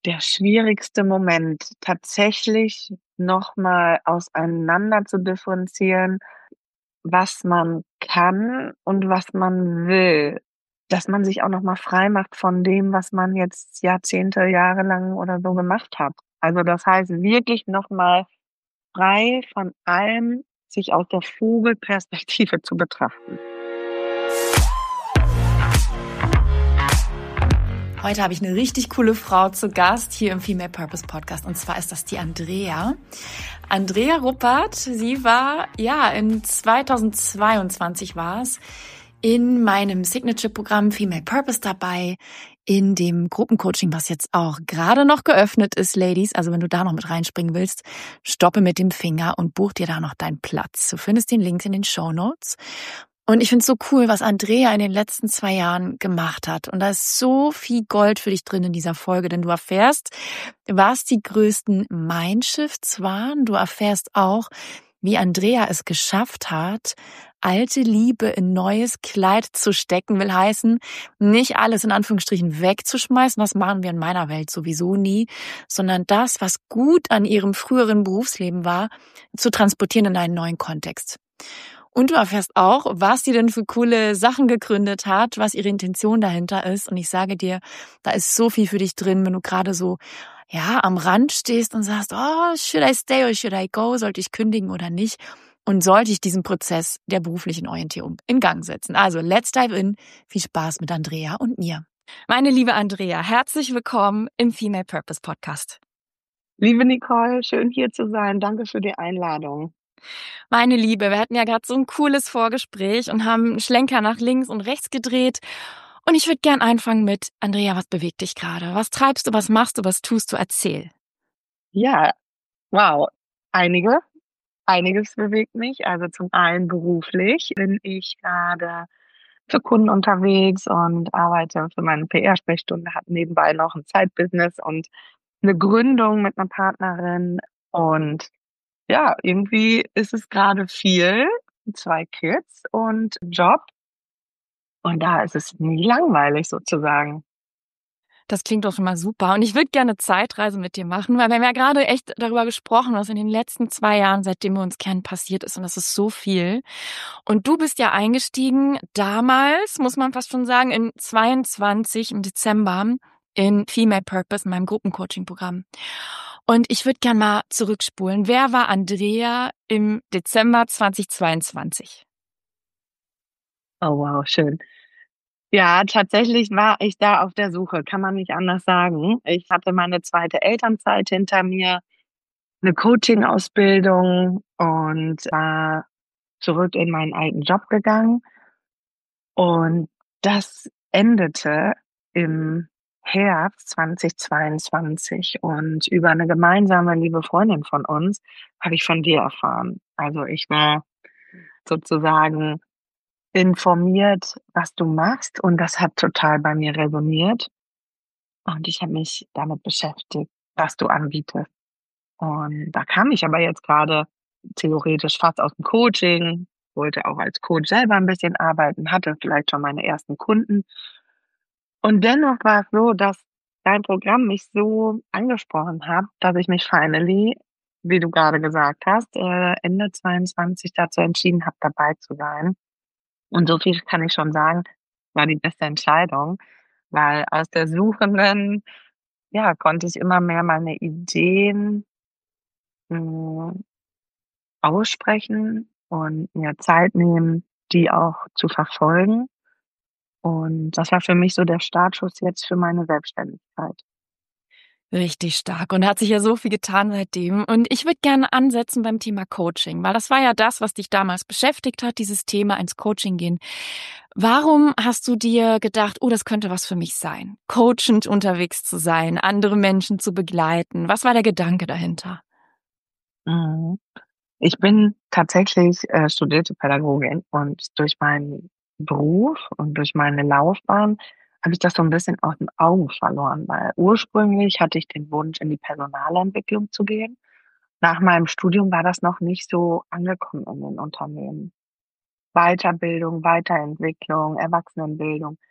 der schwierigste Moment, tatsächlich noch mal auseinander zu differenzieren, was man kann und was man will. Dass man sich auch noch mal frei macht von dem, was man jetzt Jahrzehnte, jahrelang oder so gemacht hat. Also, das heißt, wirklich noch mal frei von allem sich aus der Vogelperspektive zu betrachten. Heute habe ich eine richtig coole Frau zu Gast hier im Female Purpose Podcast, und zwar ist das die Andrea. Andrea Ruppert, sie war, in 2022 war es, in meinem Signature-Programm Female Purpose dabei, in dem Gruppencoaching, was jetzt auch gerade noch geöffnet ist, Ladies. Also wenn du da noch mit reinspringen willst, stoppe mit dem Finger und buch dir da noch deinen Platz. Du findest den Link in den Shownotes. Und ich finde es so cool, was Andrea in den letzten 2 Jahren gemacht hat. Und da ist so viel Gold für dich drin in dieser Folge, denn du erfährst, was die größten Mindshifts waren. Du erfährst auch, wie Andrea es geschafft hat, alte Liebe in neues Kleid zu stecken, will heißen, nicht alles in Anführungsstrichen wegzuschmeißen, das machen wir in meiner Welt sowieso nie, sondern das, was gut an ihrem früheren Berufsleben war, zu transportieren in einen neuen Kontext. Und du erfährst auch, was sie denn für coole Sachen gegründet hat, was ihre Intention dahinter ist. Und ich sage dir, da ist so viel für dich drin, wenn du gerade so, am Rand stehst und sagst, oh, should I stay or should I go? Sollte ich kündigen oder nicht? Und sollte ich diesen Prozess der beruflichen Orientierung in Gang setzen? Also, let's dive in. Viel Spaß mit Andrea und mir. Meine liebe Andrea, herzlich willkommen im Female Purpose Podcast. Liebe Nicole, schön hier zu sein. Danke für die Einladung. Meine Liebe, wir hatten ja gerade so ein cooles Vorgespräch und haben einen Schlenker nach links und rechts gedreht. Und ich würde gern anfangen mit, Andrea, was bewegt dich gerade? Was treibst du, was machst du, was tust du? Erzähl. Ja, wow, einiges bewegt mich. Also, zum einen beruflich bin ich gerade für Kunden unterwegs und arbeite für meine PR-Sprechstunde, habe nebenbei noch ein Side-Business und eine Gründung mit einer Partnerin. Und ja, irgendwie ist es gerade viel, 2 Kids und Job, und da ist es nie langweilig sozusagen. Das klingt doch schon mal super. Und ich würde gerne Zeitreise mit dir machen, weil wir haben ja gerade echt darüber gesprochen, was in den letzten 2 Jahren, seitdem wir uns kennen, passiert ist. Und das ist so viel. Und du bist ja eingestiegen damals, muss man fast schon sagen, in 22 im Dezember in Female Purpose, in meinem Gruppencoaching-Programm. Und ich würde gerne mal zurückspulen. Wer war Andrea im Dezember 2022? Oh wow, schön. Ja, tatsächlich war ich da auf der Suche, kann man nicht anders sagen. Ich hatte meine zweite Elternzeit hinter mir, 'ne Coaching-Ausbildung und war zurück in meinen alten Job gegangen. Und das endete im Herbst 2022, und über eine gemeinsame liebe Freundin von uns habe ich von dir erfahren. Also, ich war sozusagen informiert, was du machst, und das hat total bei mir resoniert, und ich habe mich damit beschäftigt, was du anbietest. Und da kam ich aber jetzt gerade theoretisch fast aus dem Coaching, wollte auch als Coach selber ein bisschen arbeiten, hatte vielleicht schon meine ersten Kunden. Und dennoch war es so, dass dein Programm mich so angesprochen hat, dass ich mich finally, wie du gerade gesagt hast, Ende 22 dazu entschieden habe, dabei zu sein. Und so viel kann ich schon sagen, war die beste Entscheidung, weil aus der Suchenden, ja, konnte ich immer mehr meine Ideen, hm, aussprechen und mir Zeit nehmen, die auch zu verfolgen. Und das war für mich so der Startschuss jetzt für meine Selbstständigkeit. Richtig stark. Und da hat sich ja so viel getan seitdem. Und ich würde gerne ansetzen beim Thema Coaching, weil das war ja das, was dich damals beschäftigt hat, dieses Thema ins Coaching gehen. Warum hast du dir gedacht, oh, das könnte was für mich sein, coachend unterwegs zu sein, andere Menschen zu begleiten? Was war der Gedanke dahinter? Mhm. Ich bin tatsächlich, studierte Pädagogin, und durch meinen Beruf und durch meine Laufbahn habe ich das so ein bisschen aus den Augen verloren, weil ursprünglich hatte ich den Wunsch, in die Personalentwicklung zu gehen. Nach meinem Studium war das noch nicht so angekommen in den Unternehmen. Weiterbildung, Weiterentwicklung, Erwachsenenbildung.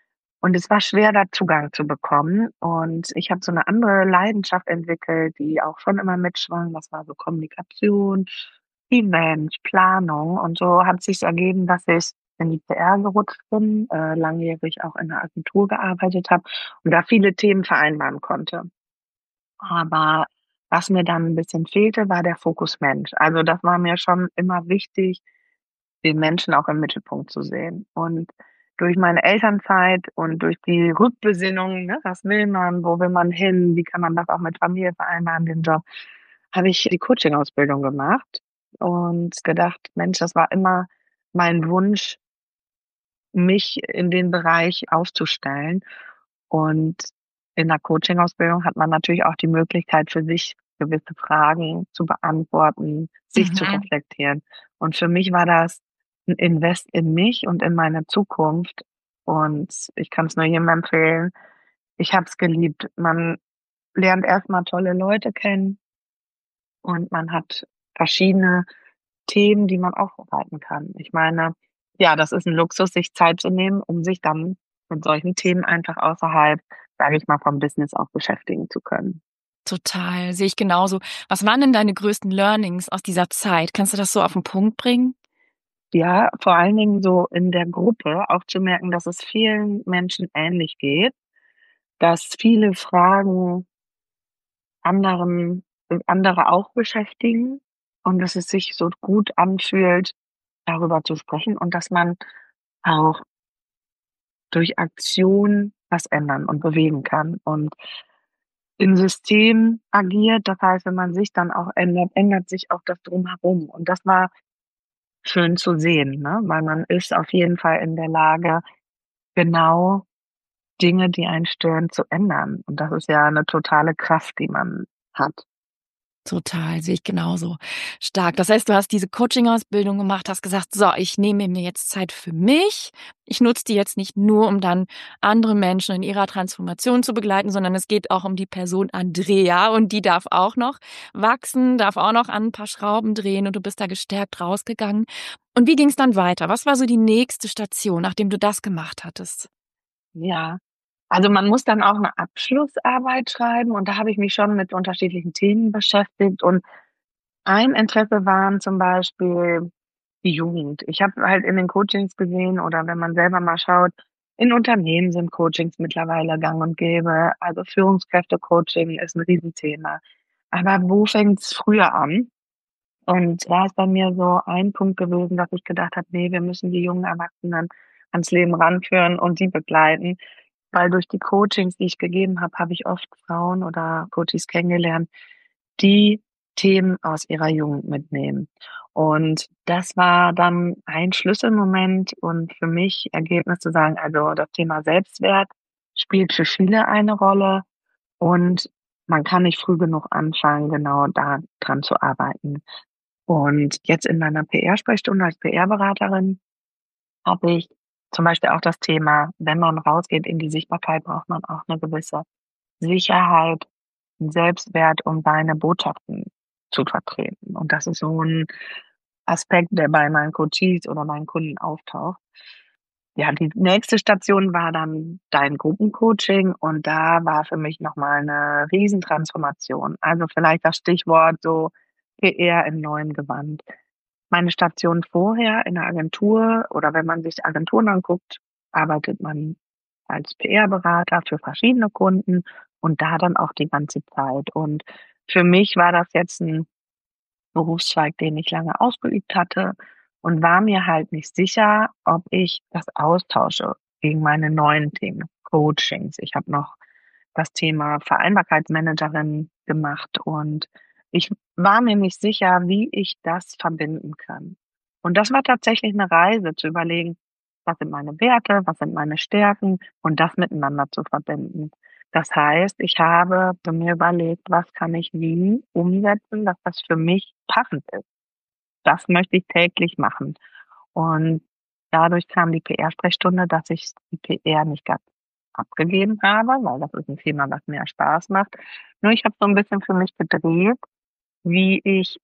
Und es war schwer, da Zugang zu bekommen. Und ich habe so eine andere Leidenschaft entwickelt, die auch schon immer mitschwang. Das war so Kommunikation, Events, Planung. Und so hat sich's ergeben, dass ich in die PR gerutscht bin, langjährig auch in 'ner Agentur gearbeitet habe und da viele Themen vereinbaren konnte. Aber was mir dann 'n bisschen fehlte, war der Fokus Mensch. Also, das war mir schon immer wichtig, den Menschen auch im Mittelpunkt zu sehen. Und durch meine Elternzeit und durch die Rückbesinnung, ne, was will man, wo will man hin, wie kann man das auch mit Familie vereinbaren, den Job, habe ich die Coaching-Ausbildung gemacht und gedacht: „Mensch, das war immer mein Wunsch, mich in den Bereich aufzustellen." Und in der Coaching-Ausbildung hat man natürlich auch die Möglichkeit für sich gewisse Fragen zu beantworten, sich zu Mhm. reflektieren. Und für mich war das 'n Invest in mich und in meine Zukunft. Und ich kann es nur jedem empfehlen. Ich habe es geliebt. Man lernt erst mal tolle Leute kennen und man hat verschiedene Themen, die man aufarbeiten kann. Ich meine, ja, das ist 'n Luxus, sich Zeit zu nehmen, um sich dann mit solchen Themen einfach außerhalb, sage ich mal, vom Business auch beschäftigen zu können. Total, sehe ich genauso. Was waren denn deine größten Learnings aus dieser Zeit? Kannst du das so auf 'n Punkt bringen? Ja, vor allen Dingen so in der Gruppe auch zu merken, dass es vielen Menschen ähnlich geht, dass viele Fragen andere auch beschäftigen und dass es sich so gut anfühlt, darüber zu sprechen und dass man auch durch Aktion was ändern und bewegen kann und im System agiert. Das heißt, wenn man sich dann auch ändert, ändert sich auch das Drumherum. Und das war schön zu sehen, ne? Weil man ist auf jeden Fall in der Lage, genau Dinge, die einen stören, zu ändern. Und das ist ja 'ne totale Kraft, die man hat. Total, sehe ich genauso. Stark. Das heißt, du hast diese Coaching-Ausbildung gemacht, hast gesagt: „So, ich nehme mir jetzt Zeit für mich. Ich nutze die jetzt nicht nur, um dann andere Menschen in ihrer Transformation zu begleiten, sondern es geht auch um die Person Andrea und die darf auch noch wachsen, darf auch noch an 'n paar Schrauben drehen“ und du bist da gestärkt rausgegangen. Und wie ging's dann weiter? Was war so die nächste Station, nachdem du das gemacht hattest? Ja. Also, man muss dann auch 'ne Abschlussarbeit schreiben und da habe ich mich schon mit unterschiedlichen Themen beschäftigt und ein Interesse waren zum Beispiel die Jugend. Ich habe halt in den Coachings gesehen oder wenn man selber mal schaut, in Unternehmen sind Coachings mittlerweile gang und gäbe. Also, Führungskräfte-Coaching ist 'n Riesenthema. Aber wo fängt's früher an? Und da ist bei mir so ein Punkt gewesen, dass ich gedacht habe: „Ne, wir müssen die jungen Erwachsenen ans Leben ranführen und sie begleiten." Weil durch die Coachings, die ich gegeben habe, habe ich oft Frauen oder Coaches kennengelernt, die Themen aus ihrer Jugend mitnehmen. Und das war dann ein Schlüsselmoment und für mich Ergebnis zu sagen, also, das Thema Selbstwert spielt für viele eine Rolle und man kann nicht früh genug anfangen, genau da dran zu arbeiten. Und jetzt in meiner PR-Sprechstunde als PR-Beraterin habe ich zum Beispiel auch das Thema, wenn man rausgeht in die Sichtbarkeit, braucht man auch 'ne gewisse Sicherheit, 'n Selbstwert, um seine Botschaften zu vertreten. Und das ist so 'n Aspekt, der bei meinen Coaches oder meinen Kunden auftaucht. Ja, die nächste Station war dann dein Gruppencoaching und da war für mich noch mal 'ne Riesentransformation. Also, vielleicht das Stichwort so PR im neuen Gewand. Meine Station vorher in der Agentur oder wenn man sich Agenturen anguckt, arbeitet man als PR-Berater für verschiedene Kunden und da dann auch die ganze Zeit. Und für mich war das jetzt 'n Berufszweig, den ich lange ausgeübt hatte und war mir halt nicht sicher, ob ich das austausche gegen meine neuen Themen, Coachings. Ich habe noch das Thema Vereinbarkeitsmanagerin gemacht und ich war mir nicht sicher, wie ich das verbinden kann. Und das war tatsächlich 'ne Reise zu überlegen: „Was sind meine Werte? Was sind meine Stärken?" Und das miteinander zu verbinden. Das heißt, ich habe für mir überlegt: „Was kann ich wie umsetzen, dass das für mich passend ist?" Das möchte ich täglich machen. Und dadurch kam die PR-Sprechstunde, dass ich die PR nicht ganz abgegeben habe, weil das ist 'n Thema, was mir Spaß macht. Nur ich habe so 'n bisschen für mich gedreht, wie ich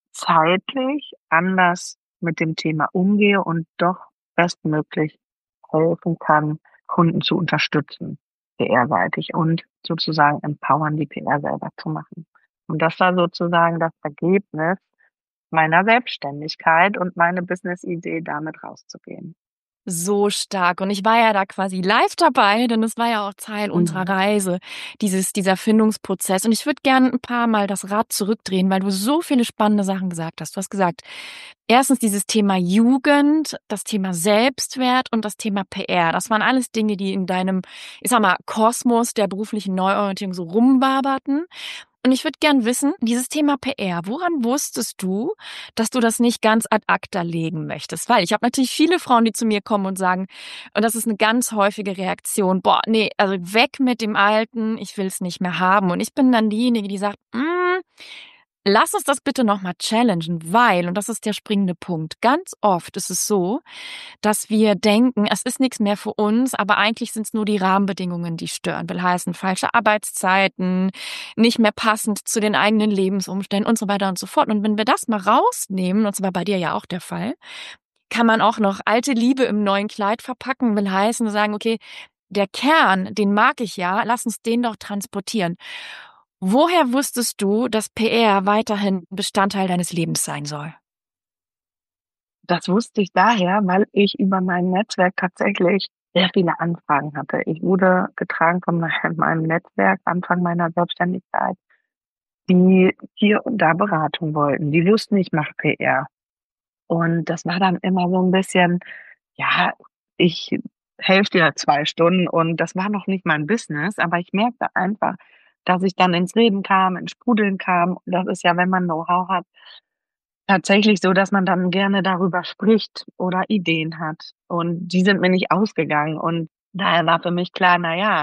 zeitlich anders mit dem Thema umgehe und doch bestmöglich helfen kann, Kunden zu unterstützen, PR-seitig und sozusagen empowern, die PR selber zu machen. Und das war sozusagen das Ergebnis meiner Selbstständigkeit und meine Business-Idee, damit rauszugehen. So stark. Und ich war ja da quasi live dabei, denn es war ja auch Teil unserer Mhm. Reise, dieser Findungsprozess. Und ich würde gerne ein paar Mal das Rad zurückdrehen, weil du so viele spannende Sachen gesagt hast. Du hast gesagt, erstens dieses Thema Jugend, das Thema Selbstwert und das Thema PR. Das waren alles Dinge, die in deinem, ich sag mal, Kosmos der beruflichen Neuorientierung so rumwaberten. Und ich würde gern wissen, dieses Thema PR, woran wusstest du, dass du das nicht ganz ad acta legen möchtest? Weil ich habe natürlich viele Frauen, die zu mir kommen und sagen, und das ist eine ganz häufige Reaktion, boah, nee, also weg mit dem Alten, ich will es nicht mehr haben. Und ich bin dann diejenige, die sagt, lass uns das bitte nochmal challengen, weil, und das ist der springende Punkt, ganz oft ist es so, dass wir denken, es ist nichts mehr für uns, aber eigentlich sind es nur die Rahmenbedingungen, die stören. Will heißen, falsche Arbeitszeiten, nicht mehr passend zu den eigenen Lebensumständen und so weiter und so fort. Und wenn wir das mal rausnehmen, und das war bei dir ja auch der Fall, kann man auch noch alte Liebe im neuen Kleid verpacken, will heißen, sagen, okay, der Kern, den mag ich ja, lass uns den doch transportieren. Woher wusstest du, dass PR weiterhin Bestandteil deines Lebens sein soll? Das wusste ich daher, weil ich über mein Netzwerk tatsächlich sehr viele Anfragen hatte. Ich wurde getragen von meinem Netzwerk Anfang meiner Selbstständigkeit, die hier und da Beratung wollten. Die wussten, ich mache PR. Und das war dann immer so ein bisschen, ja, ich helfe dir 2 Stunden und das war noch nicht mein Business, aber ich merkte einfach, dass ich dann ins Reden kam, ins Sprudeln kam. Und das ist ja, wenn man Know-how hat, tatsächlich so, dass man dann gerne darüber spricht oder Ideen hat. Und die sind mir nicht ausgegangen. Und daher war für mich klar, na ja,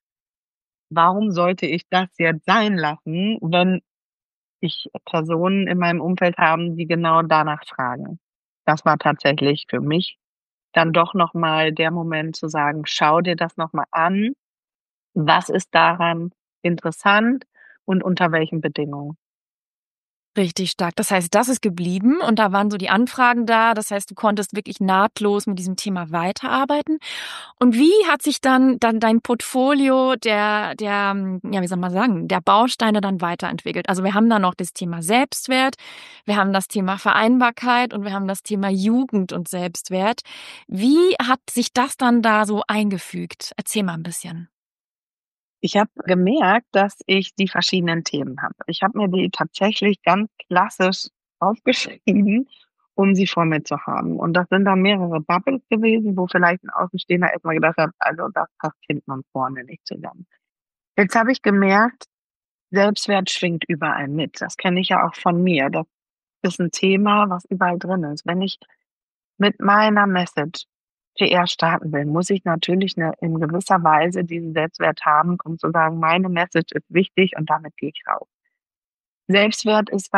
warum sollte ich das jetzt sein lassen, wenn ich Personen in meinem Umfeld haben, die genau danach fragen? Das war tatsächlich für mich dann doch noch mal der Moment zu sagen: „Schau dir das noch mal an. Was ist daran interessant und unter welchen Bedingungen?“ Richtig stark. Das heißt, das ist geblieben und da waren so die Anfragen da. Das heißt, du konntest wirklich nahtlos mit diesem Thema weiterarbeiten. Und wie hat sich dann dein Portfolio ja, wie soll man sagen, der Bausteine dann weiterentwickelt? Also wir haben da noch das Thema Selbstwert, wir haben das Thema Vereinbarkeit und wir haben das Thema Jugend und Selbstwert. Wie hat sich das dann da so eingefügt? Erzähl mal ein bisschen. Ich habe gemerkt, dass ich die verschiedenen Themen habe. Ich habe mir die tatsächlich ganz klassisch aufgeschrieben, um sie vor mir zu haben. Und das sind dann mehrere Bubbles gewesen, wo vielleicht 'n Außenstehender erst mal gedacht hat: „Also, das passt hinten und vorne nicht zusammen.“ Jetzt habe ich gemerkt, Selbstwert schwingt überall mit. Das kenne ich ja auch von mir. Das ist 'n Thema, was überall drin ist. Wenn ich mit meiner Message PR starten will, muss ich natürlich 'ne in gewisser Weise diesen Selbstwert haben, um zu sagen: „Meine Message ist wichtig und damit gehe ich raus.“ Selbstwert ist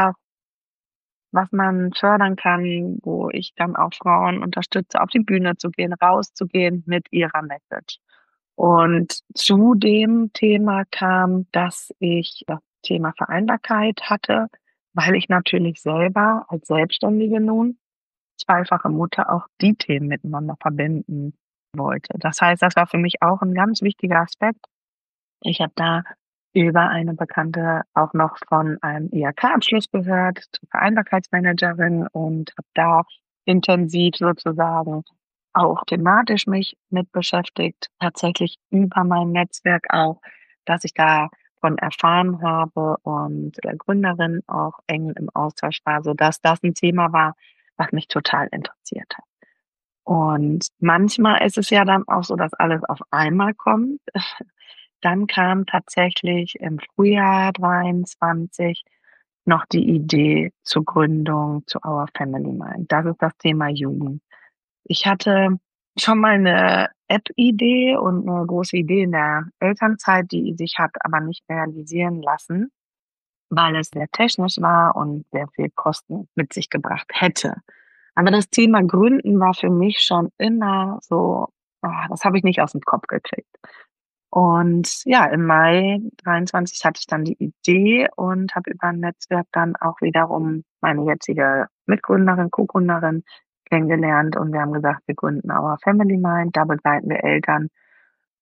was man fördern kann, wo ich dann auch Frauen unterstütze, auf die Bühne zu gehen, rauszugehen mit ihrer Message. Und zu dem Thema kam, dass ich das Thema Vereinbarkeit hatte, weil ich natürlich selber als Selbstständige nun zweifache Mutter auch die Themen miteinander verbinden wollte. Das heißt, das war für mich auch 'n ganz wichtiger Aspekt. Ich habe da über eine Bekannte auch noch von einem IHK-Abschluss gehört zur Vereinbarkeitsmanagerin und habe da intensiv sozusagen auch thematisch mich mit beschäftigt, tatsächlich über mein Netzwerk auch, dass ich davon erfahren habe und der Gründerin auch eng im Austausch war, sodass das 'n Thema war, was mich total interessiert hat. Und manchmal ist es ja dann auch so, dass alles auf einmal kommt. Dann kam tatsächlich im Frühjahr 23 noch die Idee zur Gründung zu Our Family Mind. Das ist das Thema Jugend. Ich hatte schon mal 'ne App-Idee und 'ne große Idee in der Elternzeit, die sich hat aber nicht realisieren lassen, weil es sehr technisch war und sehr viel Kosten mit sich gebracht hätte. Aber das Thema Gründen war für mich schon immer so, das habe ich nicht aus'm Kopf gekriegt. Und ja, im Mai 23 hatte ich dann die Idee und habe über 'n Netzwerk dann auch wiederum meine jetzige Mitgründerin, Co-Gründerin kennengelernt und wir haben gesagt, wir gründen Our Family Mind. Da begleiten wir Eltern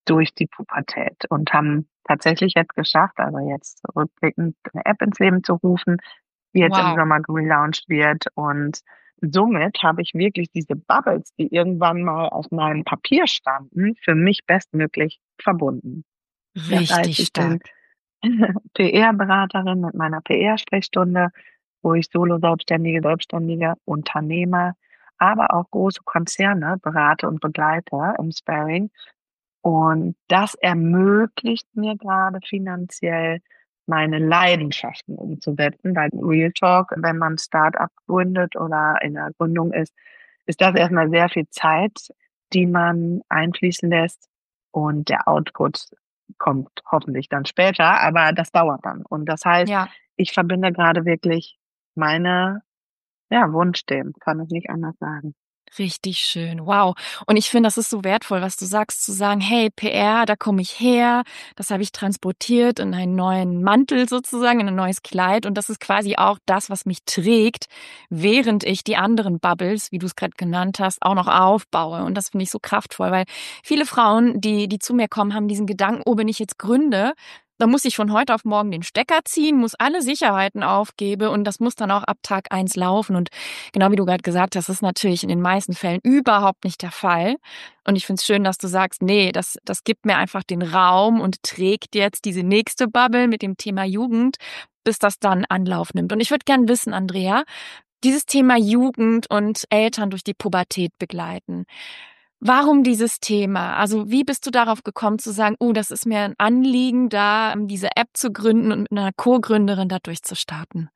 durch die Pubertät und haben tatsächlich jetzt geschafft, also jetzt rückblickend, eine App ins Leben zu rufen, die jetzt im Wow. Sommer gelauncht wird. Und somit habe ich wirklich diese Bubbles, die irgendwann mal auf meinem Papier standen, für mich bestmöglich verbunden. Das heißt, Richtig ich bin stark. PR-Beraterin mit meiner PR-Sprechstunde, wo ich Solo-Selbstständige, Unternehmer, aber auch große Konzerne berate und begleite im Sparring. Und das ermöglicht mir gerade finanziell, meine Leidenschaften umzusetzen, weil Real Talk, wenn man Start-up gründet oder in der Gründung ist das erstmal sehr viel Zeit, die man einfließen lässt, und der Output kommt hoffentlich dann später, aber das dauert dann. Und das heißt, Ja. ich verbinde gerade wirklich meine, ja, Wunschthemen, kann ich nicht anders sagen. Richtig schön, wow. Und ich finde, das ist so wertvoll, was du sagst, zu sagen: „Hey, PR, da komme ich her, das habe ich transportiert in einen neuen Mantel sozusagen, in ein neues Kleid und das ist quasi auch das, was mich trägt, während ich die anderen Bubbles, wie du es gerade genannt hast, auch noch aufbaue.“ Und das finde ich so kraftvoll, weil viele Frauen, die zu mir kommen, haben diesen Gedanken: „Oh, wenn ich jetzt gründe, dann muss ich von heute auf morgen den Stecker ziehen, muss alle Sicherheiten aufgebe und das muss dann auch ab Tag eins laufen.“ Und genau wie du gerade gesagt hast, ist natürlich in den meisten Fällen überhaupt nicht der Fall. Und ich finde es schön, dass du sagst: „Nee, das gibt mir einfach den Raum und trägt jetzt diese nächste Bubble mit dem Thema Jugend, bis das dann Anlauf nimmt.“ Und ich würde gern wissen, Andrea, dieses Thema Jugend und Eltern durch die Pubertät begleiten. Warum dieses Thema? Also, wie bist du darauf gekommen zu sagen: „Oh, das ist mir ein Anliegen, da, diese App zu gründen und mit einer Co-Gründerin da durchzustarten?“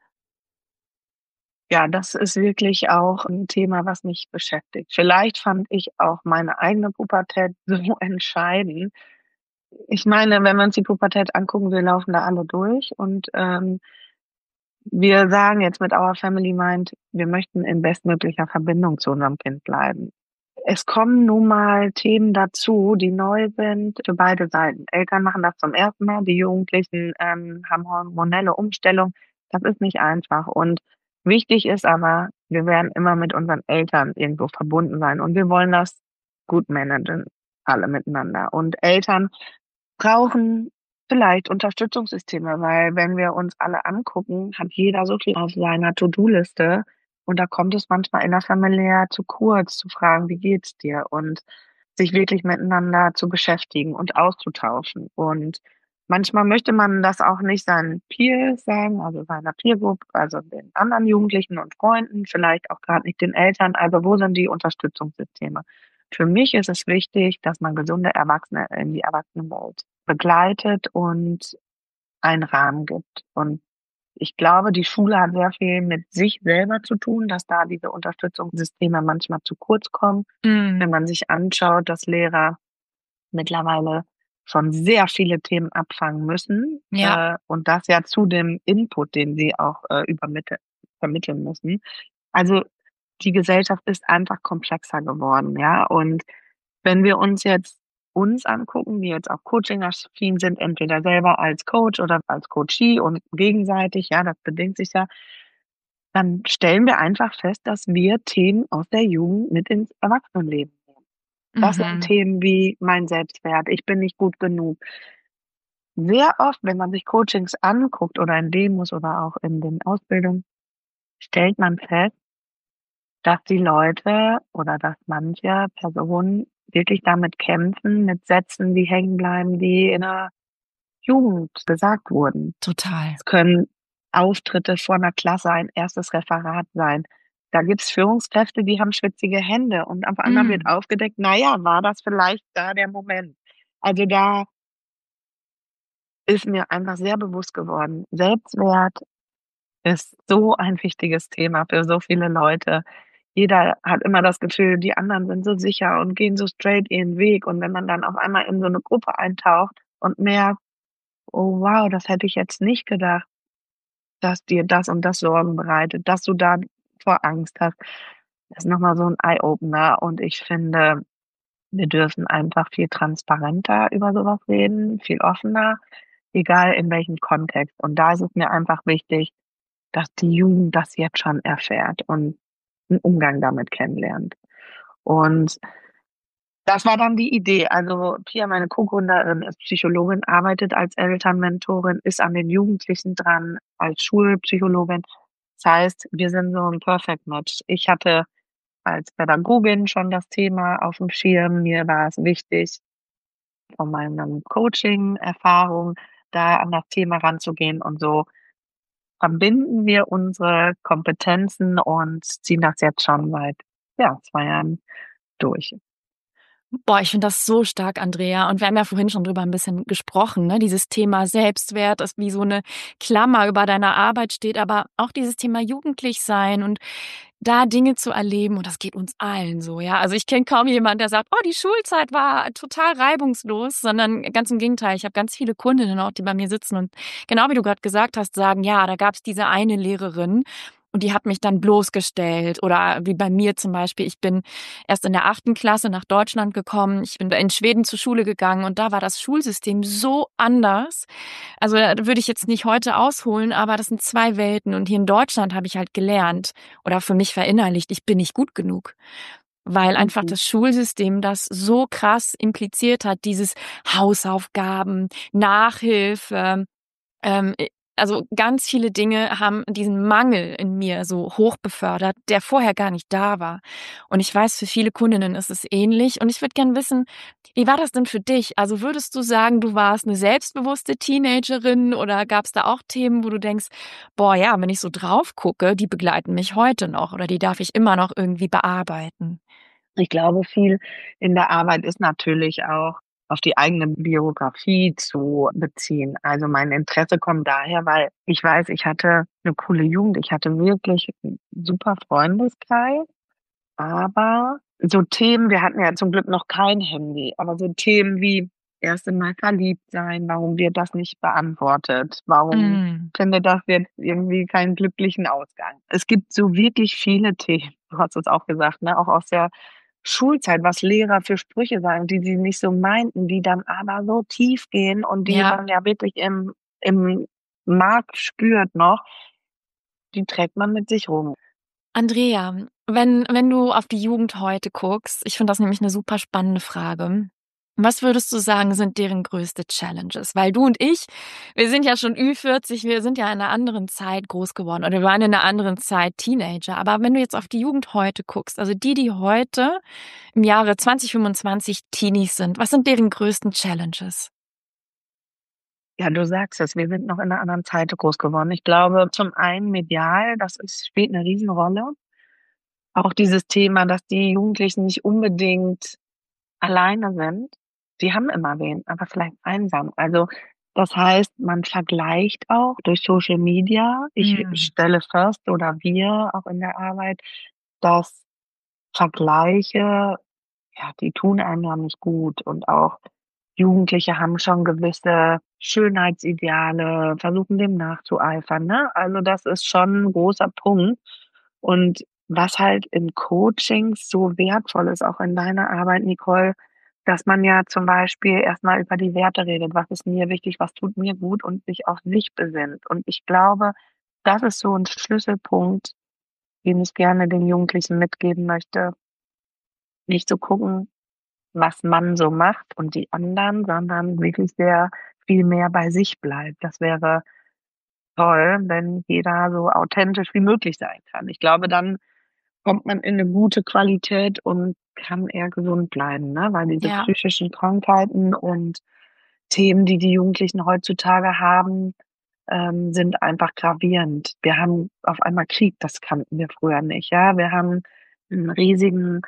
Ja, das ist wirklich auch 'n Thema, was mich beschäftigt. Vielleicht fand ich auch meine eigene Pubertät so entscheidend. Ich meine, wenn wir uns die Pubertät angucken, wir laufen da alle durch und, wir sagen jetzt mit Our Family Mind, wir möchten in bestmöglicher Verbindung zu unserem Kind bleiben. Es kommen nun mal Themen dazu, die neu sind für beide Seiten. Eltern machen das zum ersten Mal, die Jugendlichen, haben hormonelle Umstellung. Das ist nicht einfach, und wichtig ist aber, wir werden immer mit unseren Eltern irgendwo verbunden sein und wir wollen das gut managen, alle miteinander. Und Eltern brauchen vielleicht Unterstützungssysteme, weil wenn wir uns alle angucken, hat jeder so viel auf seiner To-do-Liste und da kommt es manchmal innerfamiliär zu kurz, zu fragen: „Wie geht's dir?“ Und sich wirklich miteinander zu beschäftigen und auszutauschen. Und manchmal möchte man das auch nicht seinen Peers sagen, also seiner Peer Group, also den anderen Jugendlichen und Freunden, vielleicht auch grad nicht den Eltern. Also, wo sind die Unterstützungssysteme? Für mich ist es wichtig, dass man gesunde Erwachsene in die Erwachsenenwelt begleitet und einen Rahmen gibt. Und ich glaube, die Schule hat sehr viel mit sich selber zu tun, dass da diese Unterstützungssysteme manchmal zu kurz kommen. Mhm. Wenn man sich anschaut, dass Lehrer mittlerweile schon sehr viele Themen abfangen müssen, Ja, und das ja zu dem Input, den sie auch, vermitteln müssen. Also, die Gesellschaft ist einfach komplexer geworden, ja? Und wenn wir uns angucken, die jetzt auch coaching-affin sind, entweder selber als Coach oder als Coachee und gegenseitig, ja, das bedingt sich ja, dann stellen wir einfach fest, dass wir Themen aus der Jugend mit ins Erwachsenenleben nehmen. Das sind mhm. Themen wie mein Selbstwert, ich bin nicht gut genug. Sehr oft, wenn man sich Coachings anguckt oder in Demos oder auch in den Ausbildungen, stellt man fest, dass die Leute oder dass manche Personen wirklich damit kämpfen, mit Sätzen, die hängen bleiben, die in der Jugend gesagt wurden. Total. Es können Auftritte vor 'ner Klasse, ein erstes Referat sein. Da gibt's Führungskräfte, die haben schwitzige Hände und auf einmal wird Mhm. aufgedeckt: „Na ja, war das vielleicht da der Moment?“ Also, da ist mir einfach sehr bewusst geworden, Selbstwert ist so ein wichtiges Thema für so viele Leute. Jeder hat immer das Gefühl, die anderen sind so sicher und gehen so straight ihren Weg. Und wenn man dann auf einmal in so 'ne Gruppe eintaucht und merkt: „Oh wow, das hätte ich jetzt nicht gedacht, dass dir das und das Sorgen bereitet, dass du davor Angst hast.“ Das ist noch mal so 'n Eye-Opener, und ich finde, wir dürfen einfach viel transparenter über so was reden, viel offener, egal in welchem Kontext. Und da ist es mir einfach wichtig, dass die Jugend das jetzt schon erfährt und 'n Umgang damit kennenlernt. Und das war dann die Idee. Also Pia, meine Co-Gründerin, ist Psychologin, arbeitet als Elternmentorin, ist an den Jugendlichen dran als Schulpsychologin. Das heißt, wir sind so ein Perfect Match. Ich hatte als Pädagogin schon das Thema auf dem Schirm. Mir war es wichtig, von meiner Coaching-Erfahrung da an das Thema ranzugehen, und so verbinden wir unsere Kompetenzen und ziehen das jetzt schon seit, ja, 2 Jahren durch. Boah, ich finde das so stark, Andrea. Und wir haben ja vorhin schon drüber ein bisschen gesprochen, ne? Dieses Thema Selbstwert, das wie so eine Klammer über deiner Arbeit steht, aber auch dieses Thema jugendlich sein und da Dinge zu erleben, und das geht uns allen so, ja. Also, ich kenne kaum jemanden, der sagt: „Oh, die Schulzeit war total reibungslos“, sondern ganz im Gegenteil. Ich habe ganz viele Kundinnen auch, die bei mir sitzen und genau wie du gerade gesagt hast, sagen: „Ja, da gab's diese eine Lehrerin und die hat mich dann bloßgestellt.“ Oder wie bei mir zum Beispiel, ich bin erst in der 8. Klasse nach Deutschland gekommen. Ich bin in Schweden zur Schule gegangen und da war das Schulsystem so anders. Also, da würde ich jetzt nicht heute ausholen, aber das sind 2 Welten. Und hier in Deutschland habe ich halt gelernt oder für mich verinnerlicht, ich bin nicht gut genug, weil einfach Mhm. das Schulsystem das so krass impliziert hat, dieses Hausaufgaben, Nachhilfe, ähm, also ganz viele Dinge haben diesen Mangel in mir so hoch befördert, der vorher gar nicht da war. Und ich weiß, für viele Kundinnen ist es ähnlich. Und ich würde gern wissen, wie war das denn für dich? Also würdest du sagen, du warst eine selbstbewusste Teenagerin oder gab es da auch Themen, wo du denkst, boah, ja, wenn ich so drauf gucke, die begleiten mich heute noch oder die darf ich immer noch irgendwie bearbeiten? Ich glaube, viel in der Arbeit ist natürlich auch auf die eigene Biografie zu beziehen. Also, mein Interesse kommt daher, weil ich weiß, ich hatte 'ne coole Jugend. Ich hatte wirklich 'n super Freundeskreis, aber so Themen, wir hatten ja zum Glück noch kein Handy, aber so Themen wie erste Mal verliebt sein, warum wird das nicht beantwortet? Warum Mhm. findet das jetzt irgendwie keinen glücklichen Ausgang? Es gibt so wirklich viele Themen, du hast es auch gesagt, ne, auch aus der Schulzeit, was Lehrer für Sprüche sagen, die sie nicht so meinten, die dann aber so tief gehen und die Ja. man ja wirklich im Mark spürt noch, die trägt man mit sich rum. Andrea, wenn du auf die Jugend heute guckst, ich finde das nämlich eine super spannende Frage. Was würdest du sagen, sind deren größte Challenges? Weil du und ich, wir sind ja schon Ü40, wir sind ja in einer anderen Zeit groß geworden oder wir waren in einer anderen Zeit Teenager. Aber wenn du jetzt auf die Jugend heute guckst, also die heute im Jahre 2025 Teenies sind, was sind deren größten Challenges? Ja, du sagst es, wir sind noch in 'ner anderen Zeit groß geworden. Ich glaube, zum einen medial, das ist spielt 'ne Riesenrolle. Auch dieses Thema, dass die Jugendlichen nicht unbedingt alleine sind. Die haben immer wen, aber vielleicht einsam. Also, das heißt, man vergleicht auch durch Social Media. Ich Mhm. stelle fest, oder wir auch in der Arbeit, dass Vergleiche, ja, die tun einem ja nicht gut, und auch Jugendliche haben schon gewisse Schönheitsideale, versuchen dem nachzueifern, ne? Also, das ist schon 'n großer Punkt. Und was halt in Coachings so wertvoll ist, auch in deiner Arbeit, Nicole, dass man ja zum Beispiel erst mal über die Werte redet. Was ist mir wichtig? Was tut mir gut? Und sich auf sich besinnt. Und ich glaube, das ist so 'n Schlüsselpunkt, den ich gerne den Jugendlichen mitgeben möchte. Nicht zu gucken, was man so macht und die anderen, sondern wirklich sehr viel mehr bei sich bleibt. Das wäre toll, wenn jeder so authentisch wie möglich sein kann. Ich glaube, dann kommt man in 'ne gute Qualität und kann eher gesund bleiben, ne? Weil diese Ja. psychischen Krankheiten und Themen, die die Jugendlichen heutzutage haben, sind einfach gravierend. Wir haben auf einmal Krieg, das kannten wir früher nicht, ja? Wir haben 'n riesigen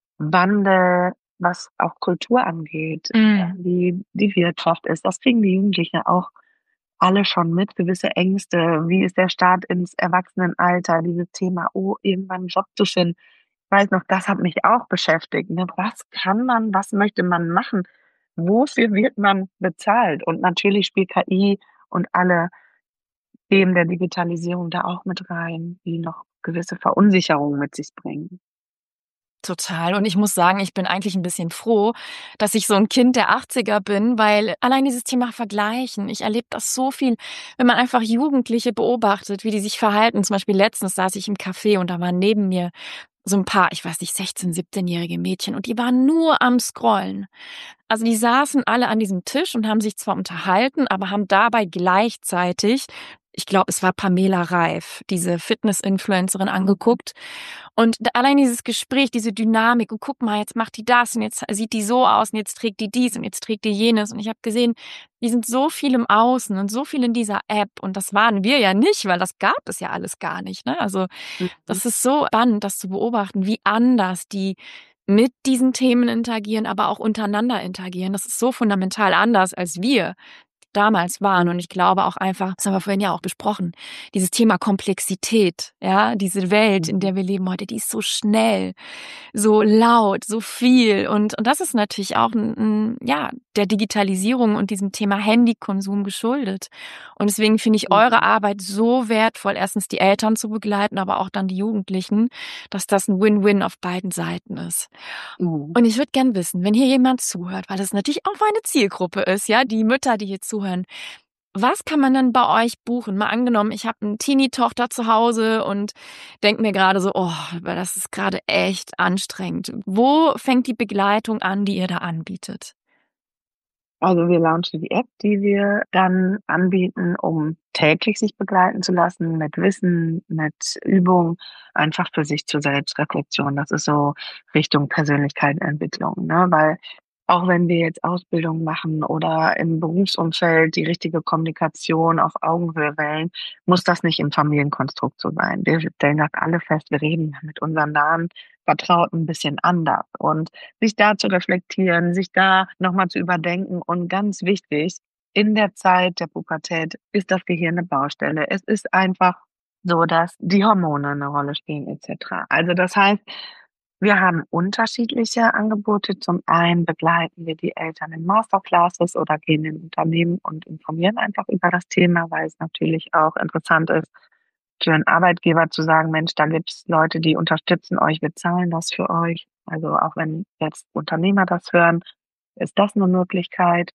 Wandel, was auch Kultur angeht, Mhm. wie die Wirtschaft ist. Das kriegen die Jugendlichen auch alle schon mit, gewisse Ängste. Wie ist der Start ins Erwachsenenalter? Dieses Thema: „Oh, irgendwann 'n Job zu finden.“ Ich weiß noch, das hat mich auch beschäftigt, ne? Was möchte man machen? Wofür wird man bezahlt? Und natürlich spielt KI und alle Themen der Digitalisierung da auch mit rein, die noch gewisse Verunsicherung mit sich bringen. Total. Und ich muss sagen, ich bin eigentlich ein bisschen froh, dass ich so ein Kind der 80er bin, weil allein dieses Thema Vergleichen, ich erlebe das so viel, wenn man einfach Jugendliche beobachtet, wie die sich verhalten. Zum Beispiel letztens saß ich im Café und da waren neben mir so ein paar, ich weiß nicht, 16-, 17-jährige Mädchen und die waren nur am Scrollen. Also die saßen alle an diesem Tisch und haben sich zwar unterhalten, aber haben dabei gleichzeitig, ich glaube, es war Pamela Reif, diese Fitness-Influencerin, angeguckt. Und allein dieses Gespräch, diese Dynamik, und guck mal, jetzt macht die das und jetzt sieht die so aus und jetzt trägt die dies und jetzt trägt die jenes. Und ich habe gesehen, die sind so viel im Außen und so viel in dieser App. Und das waren wir ja nicht, weil das gab es ja alles gar nicht. Ne? Also Mhm. das ist so spannend, das zu beobachten, wie anders die mit diesen Themen interagieren, aber auch untereinander interagieren. Das ist so fundamental anders, als wir damals waren. Und ich glaube auch einfach, das haben wir vorhin ja auch besprochen, dieses Thema Komplexität, ja, diese Welt, in Mhm. der wir leben heute, die ist so schnell, so laut, so viel. Und das ist natürlich auch ja, der Digitalisierung und diesem Thema Handykonsum geschuldet. Und deswegen finde ich eure Mhm. Arbeit so wertvoll, erstens die Eltern zu begleiten, aber auch dann die Jugendlichen, dass das ein Win-Win auf beiden Seiten ist. Mhm. Und ich würde gern wissen, wenn hier jemand zuhört, weil das natürlich auch meine Zielgruppe ist, ja, die Mütter, die hier zuhören, was kann man denn bei euch buchen? Mal angenommen, ich habe eine Teenie-Tochter zu Hause und denke mir gerade so, oh, aber das ist gerade echt anstrengend. Wo fängt die Begleitung an, die ihr da anbietet? Also wir launchen die App, die wir dann anbieten, um täglich sich begleiten zu lassen mit Wissen, mit Übung, einfach für sich zur Selbstreflexion. Das ist so Richtung Persönlichkeitsentwicklung, ne? Weil auch wenn wir jetzt Ausbildung machen oder im Berufsumfeld die richtige Kommunikation auf Augenhöhe wählen, muss das nicht im Familienkonstrukt so sein. Wir stellen das alle fest, wir reden mit unseren nahen Vertrauten ein bisschen anders und sich da zu reflektieren, sich da nochmal zu überdenken und ganz wichtig, in der Zeit der Pubertät ist das Gehirn 'ne Baustelle. Es ist einfach so, dass die Hormone eine Rolle spielen et cetera. Also, das heißt, wir haben unterschiedliche Angebote. Zum einen begleiten wir die Eltern in Masterclasses oder gehen in Unternehmen und informieren einfach über das Thema, weil es natürlich auch interessant ist für 'n Arbeitgeber zu sagen: „Mensch, da gibt's Leute, die unterstützen euch, wir zahlen das für euch.“ Also, auch wenn jetzt Unternehmer das hören, ist das 'ne Möglichkeit.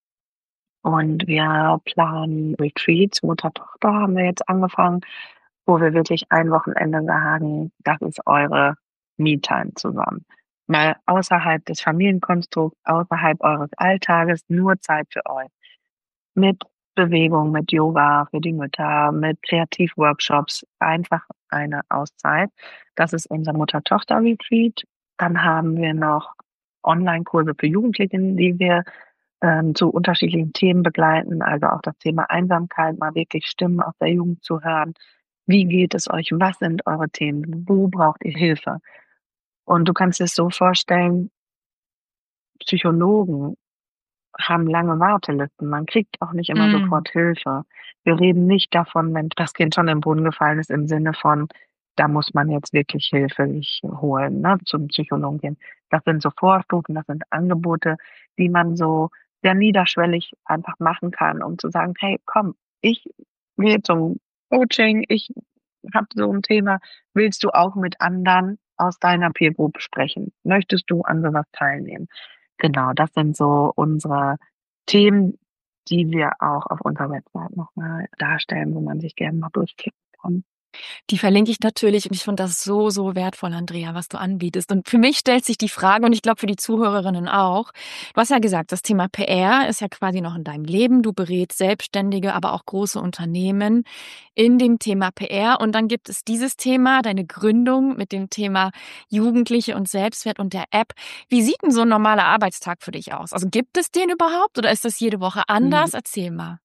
Und wir planen Retreats, Mutter-Tochter haben wir jetzt angefangen, wo wir wirklich ein Wochenende sagen: „Das ist eure Me-Time zusammen.“ Mal außerhalb des Familienkonstrukts, außerhalb eures Alltages, nur Zeit für euch. Mit Bewegung, mit Yoga für die Mütter, mit Kreativworkshops, einfach eine Auszeit. Das ist unser Mutter-Tochter-Retreat. Dann haben wir noch Online-Kurse für Jugendliche, die wir, zu unterschiedlichen Themen begleiten, also auch das Thema Einsamkeit, mal wirklich Stimmen aus der Jugend zu hören. Wie geht es euch? Was sind eure Themen? Wo braucht ihr Hilfe? Und du kannst dir es so vorstellen, Psychologen haben lange Wartelisten. Man kriegt auch nicht immer Mm. sofort Hilfe. Wir reden nicht davon, wenn das Kind schon im Brunnen gefallen ist, im Sinne von, da muss man jetzt wirklich Hilfe sich holen, ne, zum Psychologen gehen. Das sind so Vorstufen, das sind Angebote, die man so sehr niederschwellig einfach machen kann, um zu sagen: „Hey, komm, ich gehe zum Coaching, ich habe so ein Thema. Willst du auch mit anderen aus deiner Peer Group sprechen? Möchtest du an so was teilnehmen?“ Genau, das sind so unsere Themen, die wir auch auf unserer Website noch mal darstellen, wo man sich gerne mal durchklicken kann. Die verlinke ich natürlich und ich finde das so, so wertvoll, Andrea, was du anbietest. Und für mich stellt sich die Frage und ich glaube für die Zuhörerinnen auch. Du hast ja gesagt, das Thema PR ist ja quasi noch in deinem Leben. Du berätst Selbstständige, aber auch große Unternehmen in dem Thema PR. Und dann gibt es dieses Thema, deine Gründung mit dem Thema Jugendliche und Selbstwert und der App. Wie sieht denn so ein normaler Arbeitstag für dich aus? Also gibt es den überhaupt oder ist das jede Woche Mhm. anders? Erzähl mal.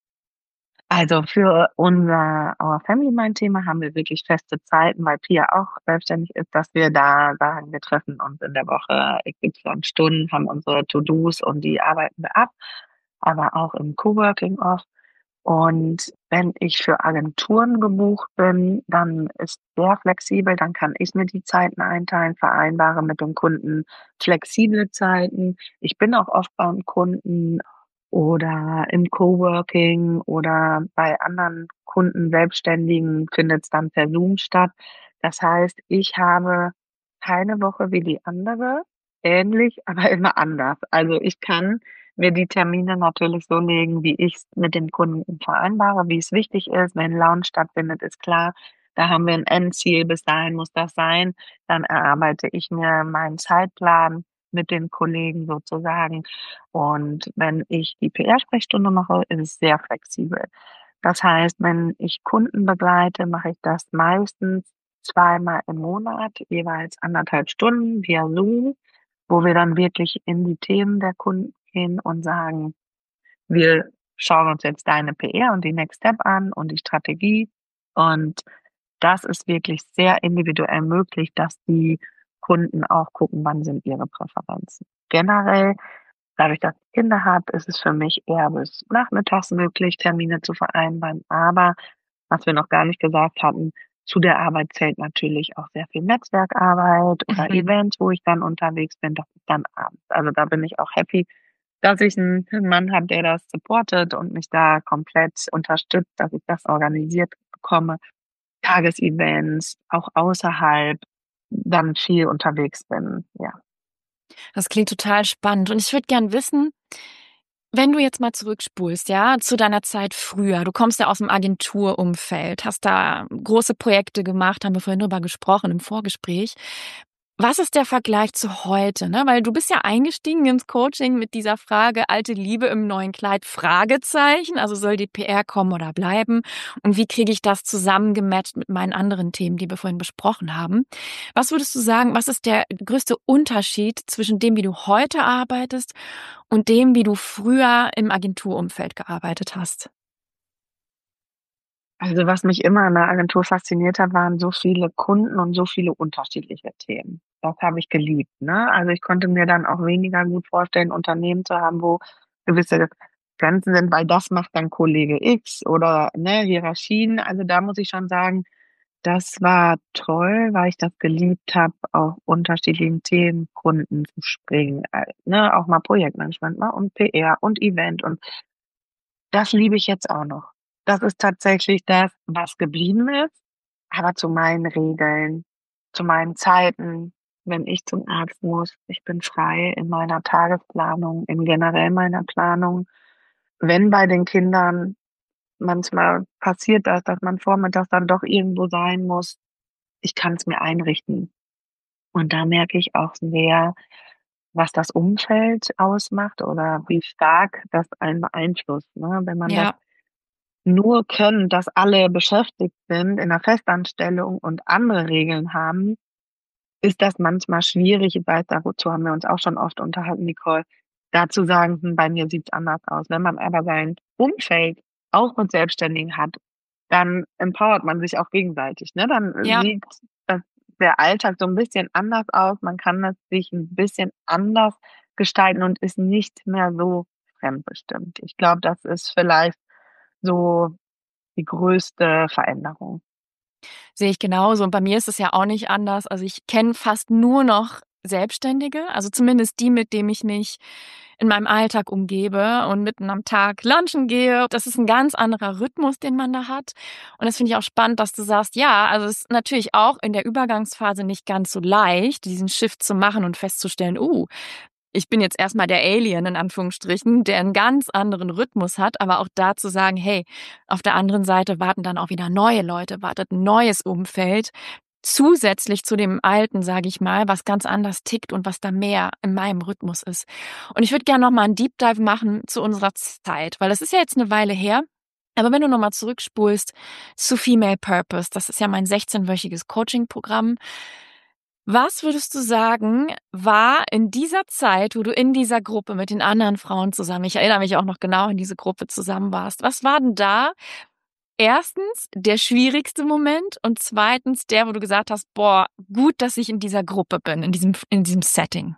Also, für unser Our Family Mind Thema haben wir wirklich feste Zeiten, weil Pia auch selbstständig ist, dass wir da sagen, wir treffen uns in der Woche XY Stunden, haben unsere To-dos und die arbeiten wir ab, aber auch im Coworking oft. Und wenn ich für Agenturen gebucht bin, dann ist sehr flexibel, dann kann ich mir die Zeiten einteilen, vereinbare mit dem Kunden flexible Zeiten. Ich bin auch oft beim Kunden oder im Coworking oder bei anderen Kunden, Selbstständigen findet es dann per Zoom statt. Das heißt, ich habe keine Woche wie die andere, ähnlich, aber immer anders. Also, ich kann mir die Termine natürlich so legen, wie ich's mit dem Kunden vereinbare, wie es wichtig ist. Wenn Lounge stattfindet, ist klar, Da haben wir ein Endziel, bis dahin muss das sein. Dann erarbeite ich mir meinen Zeitplan mit den Kollegen sozusagen. Und wenn ich die PR-Sprechstunde mache, ist es sehr flexibel. Das heißt, wenn ich Kunden begleite, mache ich das meistens zweimal im Monat, jeweils 1,5 Stunden via Zoom, wo wir dann wirklich in die Themen der Kunden gehen und sagen: „Wir schauen uns jetzt deine PR und die Next Step an und die Strategie.“ Und das ist wirklich sehr individuell möglich, dass die Kunden auch gucken, wann sind ihre Präferenzen. Generell, dadurch, dass ich Kinder habe, ist es für mich eher bis nachmittags möglich, Termine zu vereinbaren. Aber was wir noch gar nicht gesagt hatten, zu der Arbeit zählt natürlich auch sehr viel Netzwerkarbeit oder Mhm. Events, wo ich dann unterwegs bin. Das ist dann abends. Also, da bin ich auch happy, dass ich 'n Mann habe, der das supportet und mich da komplett unterstützt, dass ich das organisiert bekomme. Tagesevents, auch außerhalb dann viel unterwegs bin, ja. Das klingt total spannend. Und ich würde gern wissen, wenn du jetzt mal zurückspulst, ja, zu deiner Zeit früher. Du kommst ja aus dem Agenturumfeld, hast da große Projekte gemacht, haben wir vorhin drüber gesprochen im Vorgespräch. Was ist der Vergleich zu heute, ne? Weil du bist ja eingestiegen ins Coaching mit dieser Frage: „Alte Liebe im neuen Kleid?“ Fragezeichen. Also, soll die PR kommen oder bleiben? Und wie kriege ich das zusammengematcht mit meinen anderen Themen, die wir vorhin besprochen haben? Was würdest du sagen, was ist der größte Unterschied zwischen dem, wie du heute arbeitest und dem, wie du früher im Agenturumfeld gearbeitet hast? Also, was mich immer an der Agentur fasziniert hat, waren so viele Kunden und so viele unterschiedliche Themen. Das habe ich geliebt, ne? Also, ich konnte mir dann auch weniger gut vorstellen, Unternehmen zu haben, wo gewisse Grenzen sind, weil das macht dann Kollege X oder, ne, Hierarchien. Also, da muss ich schon sagen, das war toll, weil ich das geliebt habe, auf unterschiedlichen Themen Kunden zu springen, ne, auch mal Projektmanagement, ne, und PR und Event und das liebe ich jetzt auch noch. Das ist tatsächlich das, was geblieben ist, aber zu meinen Regeln, zu meinen Zeiten, wenn ich zum Arzt muss. Ich bin frei in meiner Tagesplanung, in generell meiner Planung. Wenn bei den Kindern manchmal passiert das, dass man vormittags dann doch irgendwo sein muss, ich kann es mir einrichten. Und da merke ich auch sehr, was das Umfeld ausmacht oder wie stark das einen beeinflusst, ne? Wenn man das Ja. nur können, dass alle beschäftigt sind in 'ner Festanstellung und andere Regeln haben, ist das manchmal schwierig. Ich weiß, dazu haben wir uns auch schon oft unterhalten, Nicole, da zu sagen: „Hm, bei mir sieht's anders aus.“ Wenn man aber sein Umfeld auch mit Selbstständigen hat, dann empowert man sich auch gegenseitig, ne? Dann Ja. sieht das der Alltag so 'n bisschen anders aus. Man kann es sich 'n bisschen anders gestalten und ist nicht mehr so fremdbestimmt. Ich glaube, das ist vielleicht so die größte Veränderung. Sehe ich genauso. Und bei mir ist es ja auch nicht anders. Also, ich kenne fast nur noch Selbstständige, also zumindest die, mit denen ich mich in meinem Alltag umgebe und mitten am Tag lunchen gehe. Das ist ein ganz anderer Rhythmus, den man da hat. Und das finde ich auch spannend, dass du sagst, ja, also es ist natürlich auch in der Übergangsphase nicht ganz so leicht, diesen Shift zu machen und festzustellen: ich bin jetzt erst mal der Alien in Anführungsstrichen, der 'n ganz anderen Rhythmus hat, aber auch da zu sagen: „Hey, auf der anderen Seite warten dann auch wieder neue Leute, wartet 'n neues Umfeld zusätzlich zu dem Alten“, sage ich mal, was ganz anders tickt und was da mehr in meinem Rhythmus ist. Und ich würde gern noch mal 'n Deep Dive machen zu unserer Zeit, weil das ist ja jetzt 'ne Weile her. Aber wenn du noch mal zurückspulst zu Female Purpose, das ist ja mein 16-wöchiges Coachingprogramm. Was würdest du sagen, war in dieser Zeit, wo du in dieser Gruppe mit den anderen Frauen zusammen, ich erinnere mich auch noch genau an diese Gruppe, zusammen warst. Was war denn da erstens der schwierigste Moment und zweitens der, wo du gesagt hast: „Boah, gut, dass ich in dieser Gruppe bin, in diesem Setting?“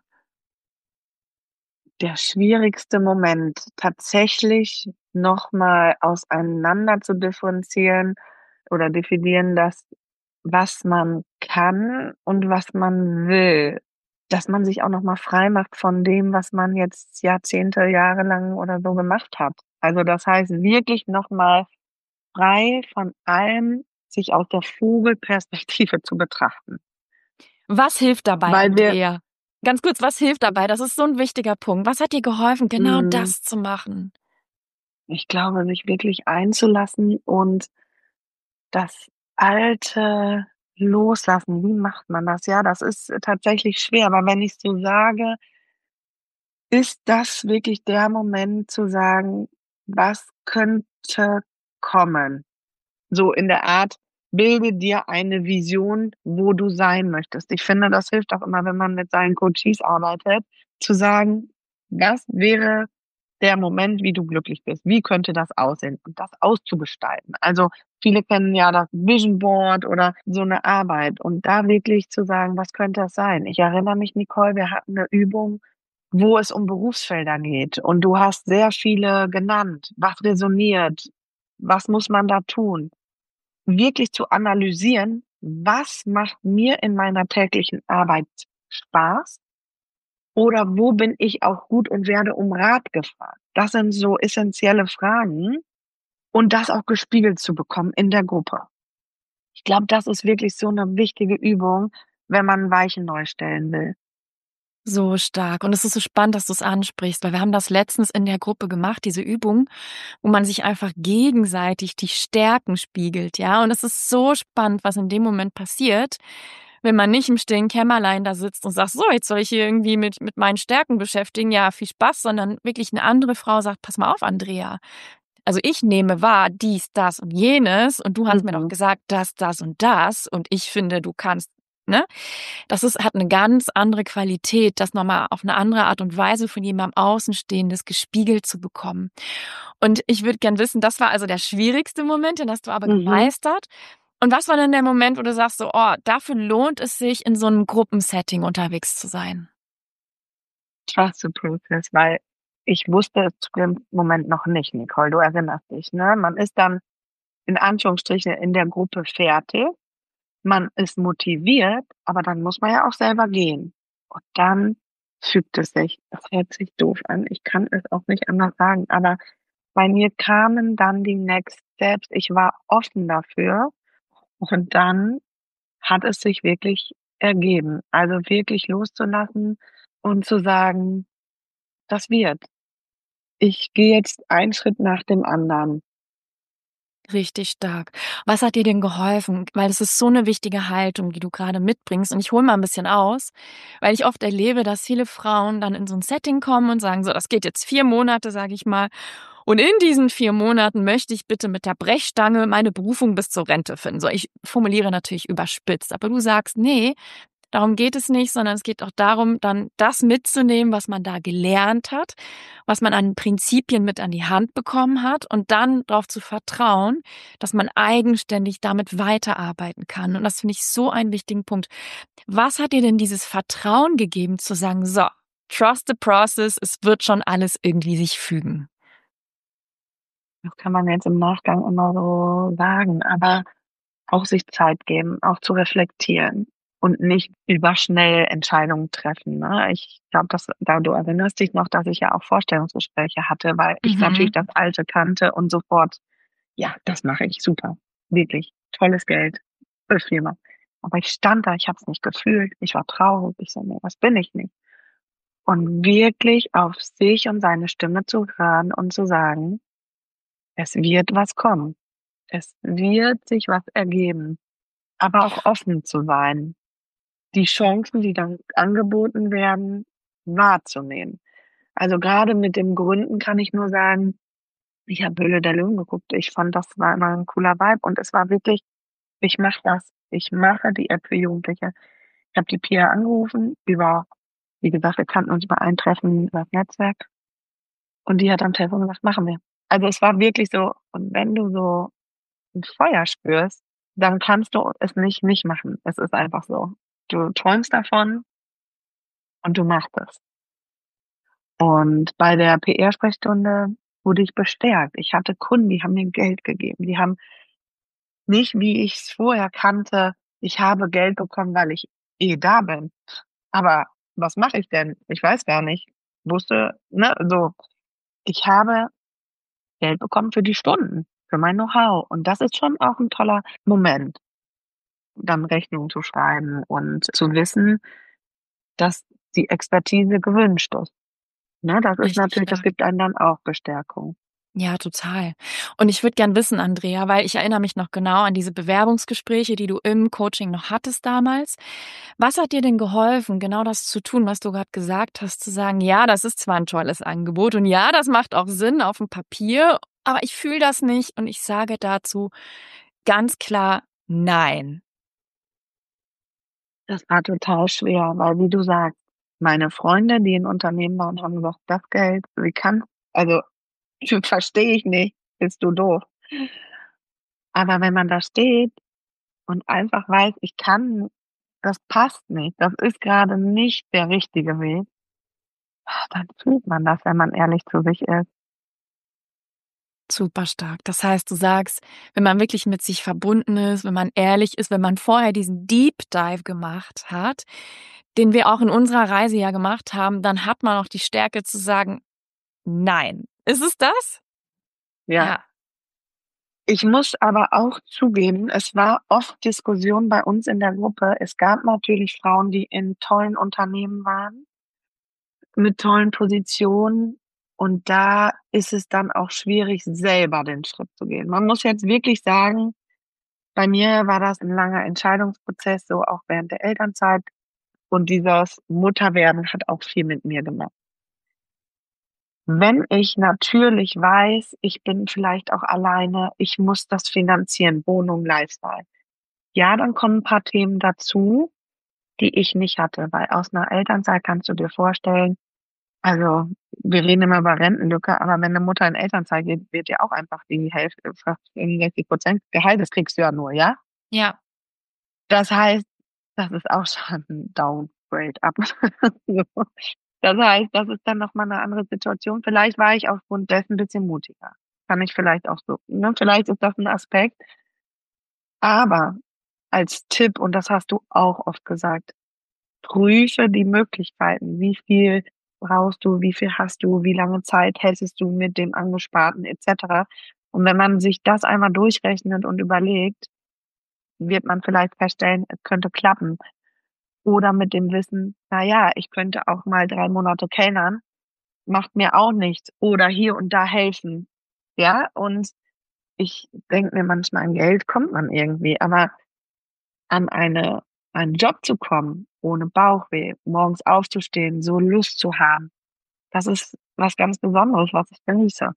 Der schwierigste Moment, tatsächlich noch mal auseinander zu differenzieren oder definieren, das, was man kann und was man will. Dass man sich auch noch mal frei macht von dem, was man jetzt Jahrzehnte, jahrelang oder so gemacht hat. Also, das heißt, wirklich noch mal frei von allem sich aus der Vogelperspektive zu betrachten. Was hilft dabei, Weil wir Andrea? Ganz kurz, was hilft dabei? Das ist so 'n wichtiger Punkt. Was hat dir geholfen, genau hm, das zu machen? ich glaube, sich wirklich einzulassen und das Alte loslassen, wie macht man das? Ja, das ist tatsächlich schwer, aber wenn ich so sage, ist das wirklich der Moment zu sagen: „Was könnte kommen?“ So in der Art, bilde dir eine Vision, wo du sein möchtest. Ich finde, das hilft auch immer, wenn man mit seinen Coaches arbeitet, zu sagen: „Was wäre der Moment, wie du glücklich bist? Wie könnte das aussehen?“ Und das auszugestalten. Also, viele kennen ja das Vision Board oder so 'ne Arbeit und da wirklich zu sagen: „Was könnte das sein?“ Ich erinnere mich, Nicole, wir hatten 'ne Übung, wo es um Berufsfelder geht und du hast sehr viele genannt. Was resoniert? Was muss man da tun? Wirklich zu analysieren: „Was macht mir in meiner täglichen Arbeit Spaß oder wo bin ich auch gut und werde um Rat gefragt?“ Das sind so essenzielle Fragen und das auch gespiegelt zu bekommen in der Gruppe. Ich glaube, das ist wirklich so 'ne wichtige Übung, wenn man Weichen neu stellen will. So stark. Und es ist so spannend, dass du's ansprichst, weil wir haben das letztens in der Gruppe gemacht, diese Übung, wo man sich einfach gegenseitig die Stärken spiegelt, ja? Und es ist so spannend, was in dem Moment passiert, wenn man nicht im stillen Kämmerlein da sitzt und sagt: „So, jetzt soll ich hier irgendwie mit meinen Stärken beschäftigen. Ja, viel Spaß“, sondern wirklich 'ne andere Frau sagt: „Pass mal auf, Andrea. Also, ich nehme wahr dies, das und jenes und du hast mir doch Mhm, gesagt das und das und ich finde, du kannst“, ne? Das ist hat 'ne ganz andere Qualität, das noch mal auf 'ne andere Art und Weise von jemandem Außenstehendes gespiegelt zu bekommen. Und ich würde gern wissen, das war also der schwierigste Moment, den hast du aber mhm. gemeistert. Und was war denn der Moment, wo du sagst so: „Oh, dafür lohnt es sich, in so 'nem Gruppensetting unterwegs zu sein?“ Trust the process, weil ich wusste es zu dem Moment noch nicht, Nicole, du erinnerst dich, ne? Man ist dann in Anführungsstrichen in der Gruppe fertig. Man ist motiviert, aber dann muss man ja auch selber gehen. Und dann fügt es sich. Das hört sich doof an. Ich kann es auch nicht anders sagen, aber bei mir kamen dann die Next Steps. Ich war offen dafür und dann hat es sich wirklich ergeben. Also wirklich loszulassen und zu sagen: „Das wird. Ich gehe jetzt einen Schritt nach dem anderen.“ Richtig stark. Was hat dir denn geholfen? Weil es ist so 'ne wichtige Haltung, die du grade mitbringst. Und ich hole mal 'n bisschen aus, weil ich oft erlebe, dass viele Frauen dann in so 'n Setting kommen und sagen: „So, das geht jetzt 4 Monate, sage ich mal. Und in diesen 4 Monaten möchte ich bitte mit der Brechstange meine Berufung bis zur Rente finden.“ So, ich formuliere natürlich überspitzt, aber du sagst: „Ne, darum geht es nicht, sondern es geht auch darum, dann das mitzunehmen, was man da gelernt hat, was man an Prinzipien mit an die Hand bekommen hat und dann darauf zu vertrauen, dass man eigenständig damit weiterarbeiten kann.“ Und das finde ich so einen wichtigen Punkt. Was hat dir denn dieses Vertrauen gegeben zu sagen: „So, trust the process, es wird schon alles irgendwie sich fügen?“ Das kann man jetzt im Nachgang immer so sagen, aber auch sich Zeit geben, auch zu reflektieren und nicht überschnell Entscheidungen treffen, ne? Ich glaube, du erinnerst dich noch, dass ich ja auch Vorstellungsgespräche hatte, weil ich natürlich Mhm. das Alte kannte und sofort: „Ja, das mache ich, super, wirklich, tolles Geld, Firma.“ Aber ich stand da, ich habe es nicht gefühlt, ich war traurig, ich so: „Ne, das bin ich nicht.“ Und wirklich auf sich und seine Stimme zu hören und zu sagen: „Es wird was kommen. Es wird sich was ergeben.“ Aber auch offen zu sein, die Chancen, die dann angeboten werden, wahrzunehmen. Also, grade mit dem Gründen kann ich nur sagen, ich habe Höhle der Löwen geguckt. Ich fand, das war immer 'n cooler Vibe und es war wirklich: „Ich mache das. Ich mache die App für Jugendliche.“ Ich habe die Pia angerufen über wie gesagt, wir kannten uns über ein Treffen übers Netzwerk und die hat am Telefon gesagt: „Machen wir.“ Also, es war wirklich so und wenn du so 'n Feuer spürst, dann kannst du es nicht machen. Es ist einfach so. Du träumst davon und du machst es. Und bei der PR-Sprechstunde wurde ich bestärkt. Ich hatte Kunden, die haben mir Geld gegeben. Die haben nicht, wie ich's vorher kannte, ich habe Geld bekommen, weil ich da bin. Aber was mache ich denn? Ich weiß gar nicht. Wusste ne, so. Ich habe Geld bekommen für die Stunden, für mein Know-how. Und das ist schon auch 'n toller Moment, dann Rechnungen zu schreiben und zu wissen, dass die Expertise gewünscht ist. Ne, das ist Richtig natürlich das stark. gibt einem dann auch Bestärkung. Ja, total. Und ich würde gern wissen, Andrea, weil ich erinnere mich noch genau an diese Bewerbungsgespräche, die du im Coaching noch hattest damals. Was hat dir denn geholfen, genau das zu tun, was du gerade gesagt hast, zu sagen, ja, das ist zwar ein tolles Angebot und ja, das macht auch Sinn auf dem Papier, aber ich fühle das nicht und ich sage dazu ganz klar nein. Das war total schwer, weil wie du sagst, meine Freunde, die in Unternehmen waren, haben gesagt: „Das Geld, wie kann also, verstehe ich nicht, bist du doof?“ Aber wenn man da steht und einfach weiß, ich kann das passt nicht, das ist grade nicht der richtige Weg, dann fühlt man das, wenn man ehrlich zu sich ist. Super stark. Das heißt, du sagst, wenn man wirklich mit sich verbunden ist, wenn man ehrlich ist, wenn man vorher diesen Deep Dive gemacht hat, den wir auch in unserer Reise ja gemacht haben, dann hat man auch die Stärke zu sagen: „Nein." Ist es das? Ja. Ja. Ich muss aber auch zugeben, es war oft Diskussion bei uns in der Gruppe. Es gab natürlich Frauen, die in tollen Unternehmen waren, mit tollen Positionen, und da ist es dann auch schwierig, selber den Schritt zu gehen. Man muss jetzt wirklich sagen, bei mir war das 'n langer Entscheidungsprozess, so auch während der Elternzeit, und dieses Mutterwerden hat auch viel mit mir gemacht. Wenn ich natürlich weiß, ich bin vielleicht auch alleine, ich muss das finanzieren, Wohnung, Lifestyle. Ja, dann kommen 'n paar Themen dazu, die ich nicht hatte, weil aus 'ner Elternzeit kannst du dir vorstellen, also, wir reden immer über Rentenlücke, aber wenn 'ne Mutter in Elternzeit geht, wird dir auch einfach die Hälfte, fast 65% Gehalt, das kriegst du ja nur, ja? Ja. Das heißt, das ist auch schon 'n Downgrade ab. So. Das heißt, das ist dann noch mal 'ne andere Situation. Vielleicht war ich aufgrund dessen bisschen mutiger. Kann ich vielleicht auch so, ne? Vielleicht ist das 'n Aspekt. Aber als Tipp, und das hast du auch oft gesagt, prüfe die Möglichkeiten. Wie viel brauchst du? Wie viel hast du? Wie lange Zeit hättest du mit dem Angesparten et cetera? Und wenn man sich das einmal durchrechnet und überlegt, wird man vielleicht feststellen, es könnte klappen. Oder mit dem Wissen: „Na ja, ich könnte auch mal 3 Monate kellnern, macht mir auch nichts, oder hier und da helfen.“ Ja, und ich denke mir manchmal, an Geld kommt man irgendwie, aber an einen Job zu kommen, ohne Bauchweh, morgens aufzustehen, so Lust zu haben, das ist was ganz Besonderes, was ich genieße.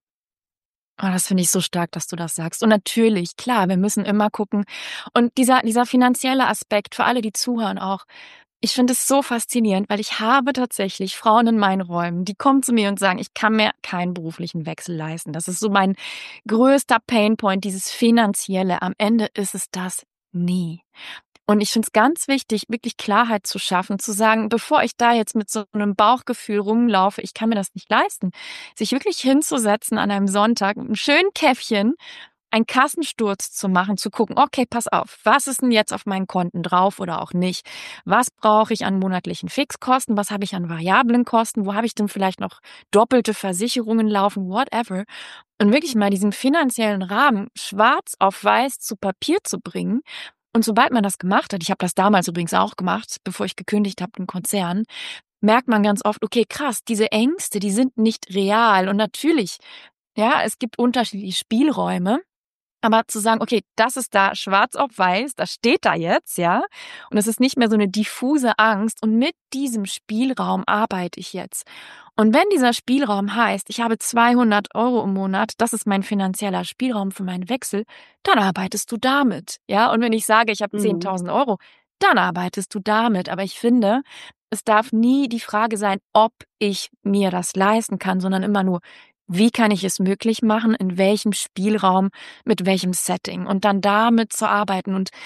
Oh, das finde ich so stark, dass du das sagst. Und natürlich, klar, wir müssen immer gucken. Und dieser finanzielle Aspekt für alle, die zuhören auch. Ich finde es so faszinierend, weil ich habe tatsächlich Frauen in meinen Räumen, die kommen zu mir und sagen: „Ich kann mir keinen beruflichen Wechsel leisten." Das ist so mein größter Painpoint, dieses Finanzielle. Am Ende ist es das nie. Und ich finde es ganz wichtig, wirklich Klarheit zu schaffen, zu sagen, bevor ich da jetzt mit so einem Bauchgefühl rumlaufe, ich kann mir das nicht leisten, sich wirklich hinzusetzen an einem Sonntag mit 'nem schönen Käffchen, einen Kassensturz zu machen, zu gucken: „Okay, pass auf, was ist denn jetzt auf meinen Konten drauf oder auch nicht? Was brauche ich an monatlichen Fixkosten? Was habe ich an variablen Kosten? Wo habe ich denn vielleicht noch doppelte Versicherungen laufen?" Whatever. Und wirklich mal diesen finanziellen Rahmen schwarz auf weiß zu Papier zu bringen. Und sobald man das gemacht hat, ich habe das damals übrigens auch gemacht, bevor ich gekündigt habe im Konzern, merkt man ganz oft: Okay, krass, diese Ängste, die sind nicht real. Und natürlich, ja, es gibt unterschiedliche Spielräume. Aber zu sagen: „Okay, das ist da schwarz auf weiß, das steht da jetzt", ja? Und es ist nicht mehr so eine diffuse Angst und mit diesem Spielraum arbeite ich jetzt. Und wenn dieser Spielraum heißt, ich habe 200 € im Monat, das ist mein finanzieller Spielraum für meinen Wechsel, dann arbeitest du damit, ja? Und wenn ich sage, ich habe Mhm. 10.000 €, dann arbeitest du damit. Aber ich finde, es darf nie die Frage sein, ob ich mir das leisten kann, sondern immer nur: Wie kann ich es möglich machen? In welchem Spielraum? Mit welchem Setting und dann damit zu arbeiten. Und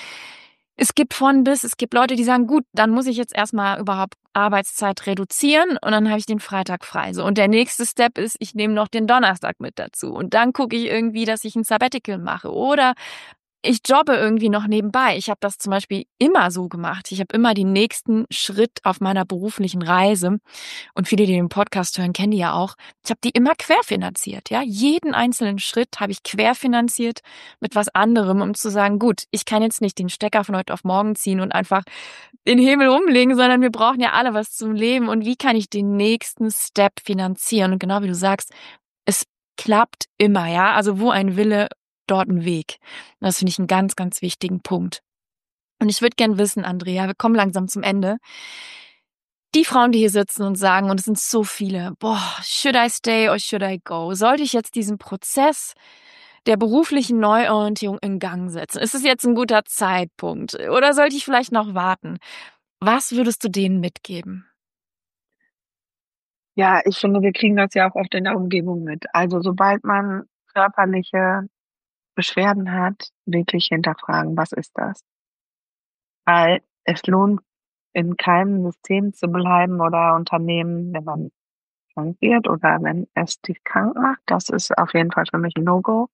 es gibt von bis, es gibt Leute, die sagen: „Gut, dann muss ich jetzt erst mal überhaupt Arbeitszeit reduzieren und dann habe ich den Freitag frei." So, und der nächste Step ist, ich nehme noch den Donnerstag mit dazu und dann gucke ich irgendwie, dass ich 'n Sabbatical mache oder ich jobbe irgendwie noch nebenbei. Ich habe das zum Beispiel immer so gemacht. Ich habe immer den nächsten Schritt auf meiner beruflichen Reise und viele, die den Podcast hören, kennen die ja auch. Ich habe die immer querfinanziert, ja. Jeden einzelnen Schritt habe ich querfinanziert mit was anderem, um zu sagen: „Gut, ich kann jetzt nicht den Stecker von heute auf morgen ziehen und einfach den Hebel umlegen, sondern wir brauchen ja alle was zum Leben. Und wie kann ich den nächsten Step finanzieren?" Und genau wie du sagst, es klappt immer, ja. Also wo ein Wille, dort ein Weg. Das finde ich einen ganz, ganz wichtigen Punkt. Und ich würde gern wissen, Andrea, wir kommen langsam zum Ende. Die Frauen, die hier sitzen und sagen, und es sind so viele, boah, should I stay or should I go? Sollte ich jetzt diesen Prozess der beruflichen Neuorientierung in Gang setzen? Ist es jetzt ein guter Zeitpunkt? Oder sollte ich vielleicht noch warten? Was würdest du denen mitgeben? Ja, ich finde, wir kriegen das ja auch oft in der Umgebung mit. Also sobald man körperliche Beschwerden hat, wirklich hinterfragen, was ist das? Weil es lohnt, in keinem System zu bleiben oder Unternehmen, wenn man krank wird oder wenn es dich krank macht. Das ist auf jeden Fall für mich 'n No-Go.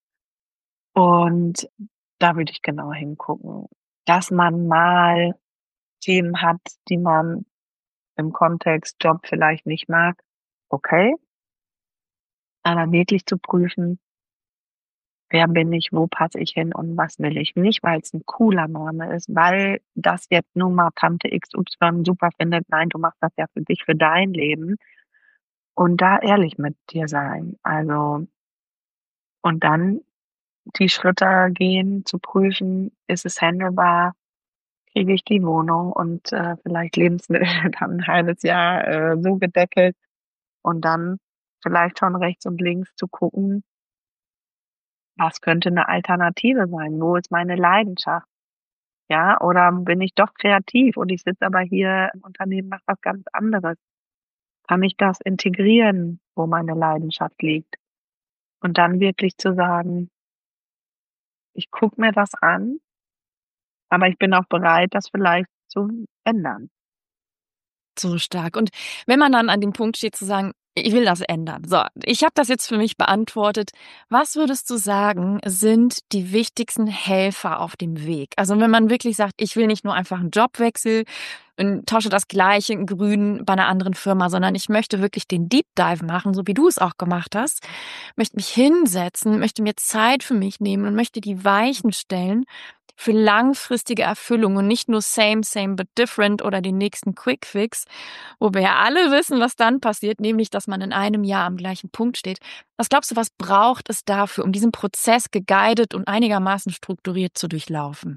Und da würde ich genauer hingucken, dass man mal Themen hat, die man im Kontext Job vielleicht nicht mag, okay, aber wirklich zu prüfen: Wer bin ich, wo passe ich hin und was will ich? Nicht, weil's 'n cooler Name ist, weil das jetzt nun mal Tante XY super findet. Nein, du machst das ja für dich, für dein Leben und da ehrlich mit dir sein. Also und dann die Schritte gehen, zu prüfen, ist es händelbar? Kriege ich die Wohnung und, vielleicht Lebensmittel dann 'n halbes Jahr, so gedeckelt und dann vielleicht schon rechts und links zu gucken, was könnte 'ne Alternative sein? Wo ist meine Leidenschaft? Ja, oder bin ich doch kreativ und ich sitze aber hier im Unternehmen, mache was ganz anderes? Kann ich das integrieren, wo meine Leidenschaft liegt? Und dann wirklich zu sagen: „Ich gucke mir das an, aber ich bin auch bereit, das vielleicht zu ändern.“ So stark. Und wenn man dann an dem Punkt steht zu sagen: „Ich will das ändern.“ So, ich habe das jetzt für mich beantwortet. Was würdest du sagen, sind die wichtigsten Helfer auf dem Weg? Also, wenn man wirklich sagt: „Ich will nicht nur einfach 'n Jobwechsel und tausche das Gleiche in grün bei 'ner anderen Firma, sondern ich möchte wirklich den Deep Dive machen, so wie du es auch gemacht hast, möchte mich hinsetzen, möchte mir Zeit für mich nehmen und möchte die Weichen stellen für langfristige Erfüllung und nicht nur same, same but different oder den nächsten Quick Fix, wo wir ja alle wissen, was dann passiert, nämlich, dass man in einem Jahr am gleichen Punkt steht. Was glaubst du, was braucht es dafür, um diesen Prozess geguidet und einigermaßen strukturiert zu durchlaufen?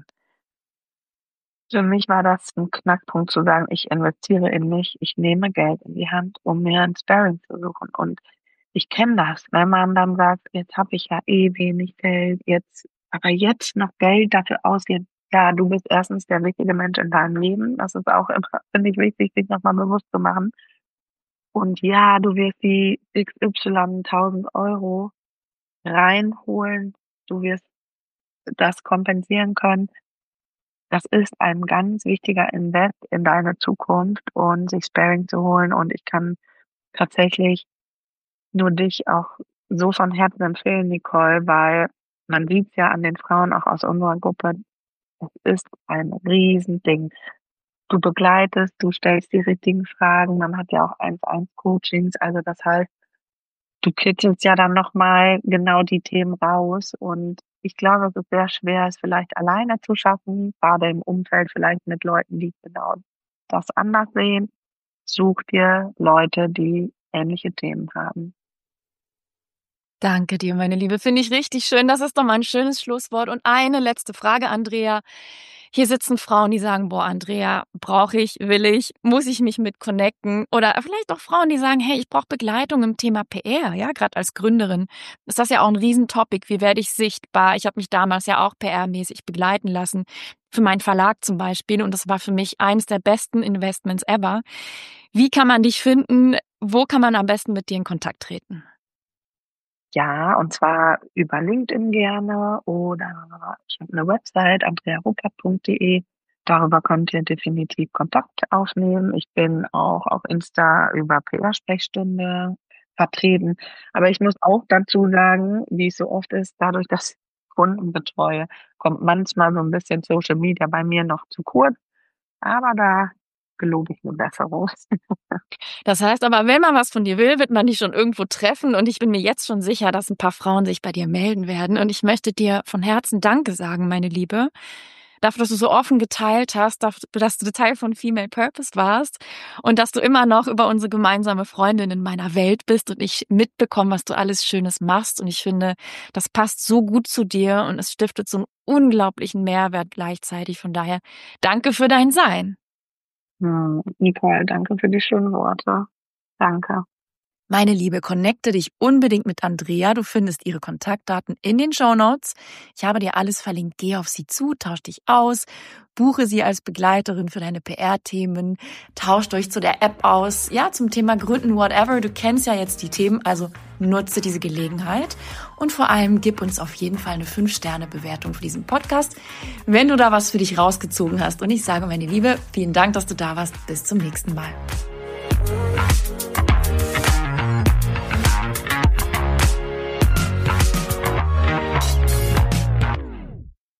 Für mich war das 'n Knackpunkt zu sagen: „Ich investiere in mich. Ich nehme Geld in die Hand, um mir 'n Sparring zu suchen.“ Und ich kenne das, wenn man dann sagt: „Jetzt habe ich ja eh wenig Geld, jetzt noch Geld dafür ausgeben.“ Ja, du bist erstens der wichtige Mensch in deinem Leben. Das ist auch immer, finde ich, wichtig, sich noch mal bewusst zu machen. Und ja, du wirst die XY 1.000 € reinholen. Du wirst das kompensieren können. Das ist ein ganz wichtiger Invest in deine Zukunft und sich Sparring zu holen. Und ich kann tatsächlich nur dich auch so von Herzen empfehlen, Nicole, weil man sieht's ja an den Frauen auch aus unserer Gruppe, es ist ein Riesending. Du begleitest, du stellst die richtigen Fragen, man hat ja auch 1-1-Coachings. Also, das heißt, du kitzelst ja dann noch mal genau die Themen raus und ich glaube, es ist sehr schwer, es vielleicht alleine zu schaffen, grade im Umfeld vielleicht mit Leuten, die genau das anders sehen. Such dir Leute, die ähnliche Themen haben. Danke dir, meine Liebe. Finde ich richtig schön. Das ist doch mal ein schönes Schlusswort. Und eine letzte Frage, Andrea. Hier sitzen Frauen, die sagen: „Boah, Andrea, brauche ich, will ich, muss ich mich mit connecten?“ Oder vielleicht auch Frauen, die sagen: „Hey, ich brauche Begleitung im Thema PR“, ja, gerade als Gründerin ist das ja auch ein Riesentopic. Wie werde ich sichtbar? Ich habe mich damals ja auch PR-mäßig begleiten lassen, für meinen Verlag zum Beispiel, und das war für mich eines der besten Investments ever. Wie kann man dich finden? Wo kann man am besten mit dir in Kontakt treten? Ja, und zwar über LinkedIn gerne oder ich habe 'ne Website andrearuppert.de. Darüber könnt ihr definitiv Kontakt aufnehmen. Ich bin auch auf Insta über PR-Sprechstunde vertreten. Aber ich muss auch dazu sagen, wie es so oft ist, dadurch, dass ich Kunden betreue, kommt manchmal so 'n bisschen Social Media bei mir noch zu kurz, aber da gelobe ich 'ne Besserung. Das heißt aber, wenn man was von dir will, wird man dich schon irgendwo treffen, und ich bin mir jetzt schon sicher, dass ein paar Frauen sich bei dir melden werden, und ich möchte dir von Herzen Danke sagen, meine Liebe, dafür, dass du so offen geteilt hast, dafür, dass du Teil von Female Purpose warst und dass du immer noch über unsere gemeinsame Freundin in meiner Welt bist und ich mitbekomme, was du alles Schönes machst. Und ich finde, das passt so gut zu dir und es stiftet so einen unglaublichen Mehrwert gleichzeitig. Von daher, danke für dein Sein. Nicole, danke für die schönen Worte. Danke. Meine Liebe, connecte dich unbedingt mit Andrea. Du findest ihre Kontaktdaten in den Shownotes. Ich habe dir alles verlinkt. Geh auf sie zu, tausch dich aus, buche sie als Begleiterin für deine PR-Themen, tauscht euch zu der App aus. Ja, zum Thema Gründen, whatever. Du kennst ja jetzt die Themen, also nutze diese Gelegenheit. Und vor allem gib uns auf jeden Fall eine 5-Sterne-Bewertung für diesen Podcast, wenn du da was für dich rausgezogen hast. Und ich sage, meine Liebe, vielen Dank, dass du da warst. Bis zum nächsten Mal.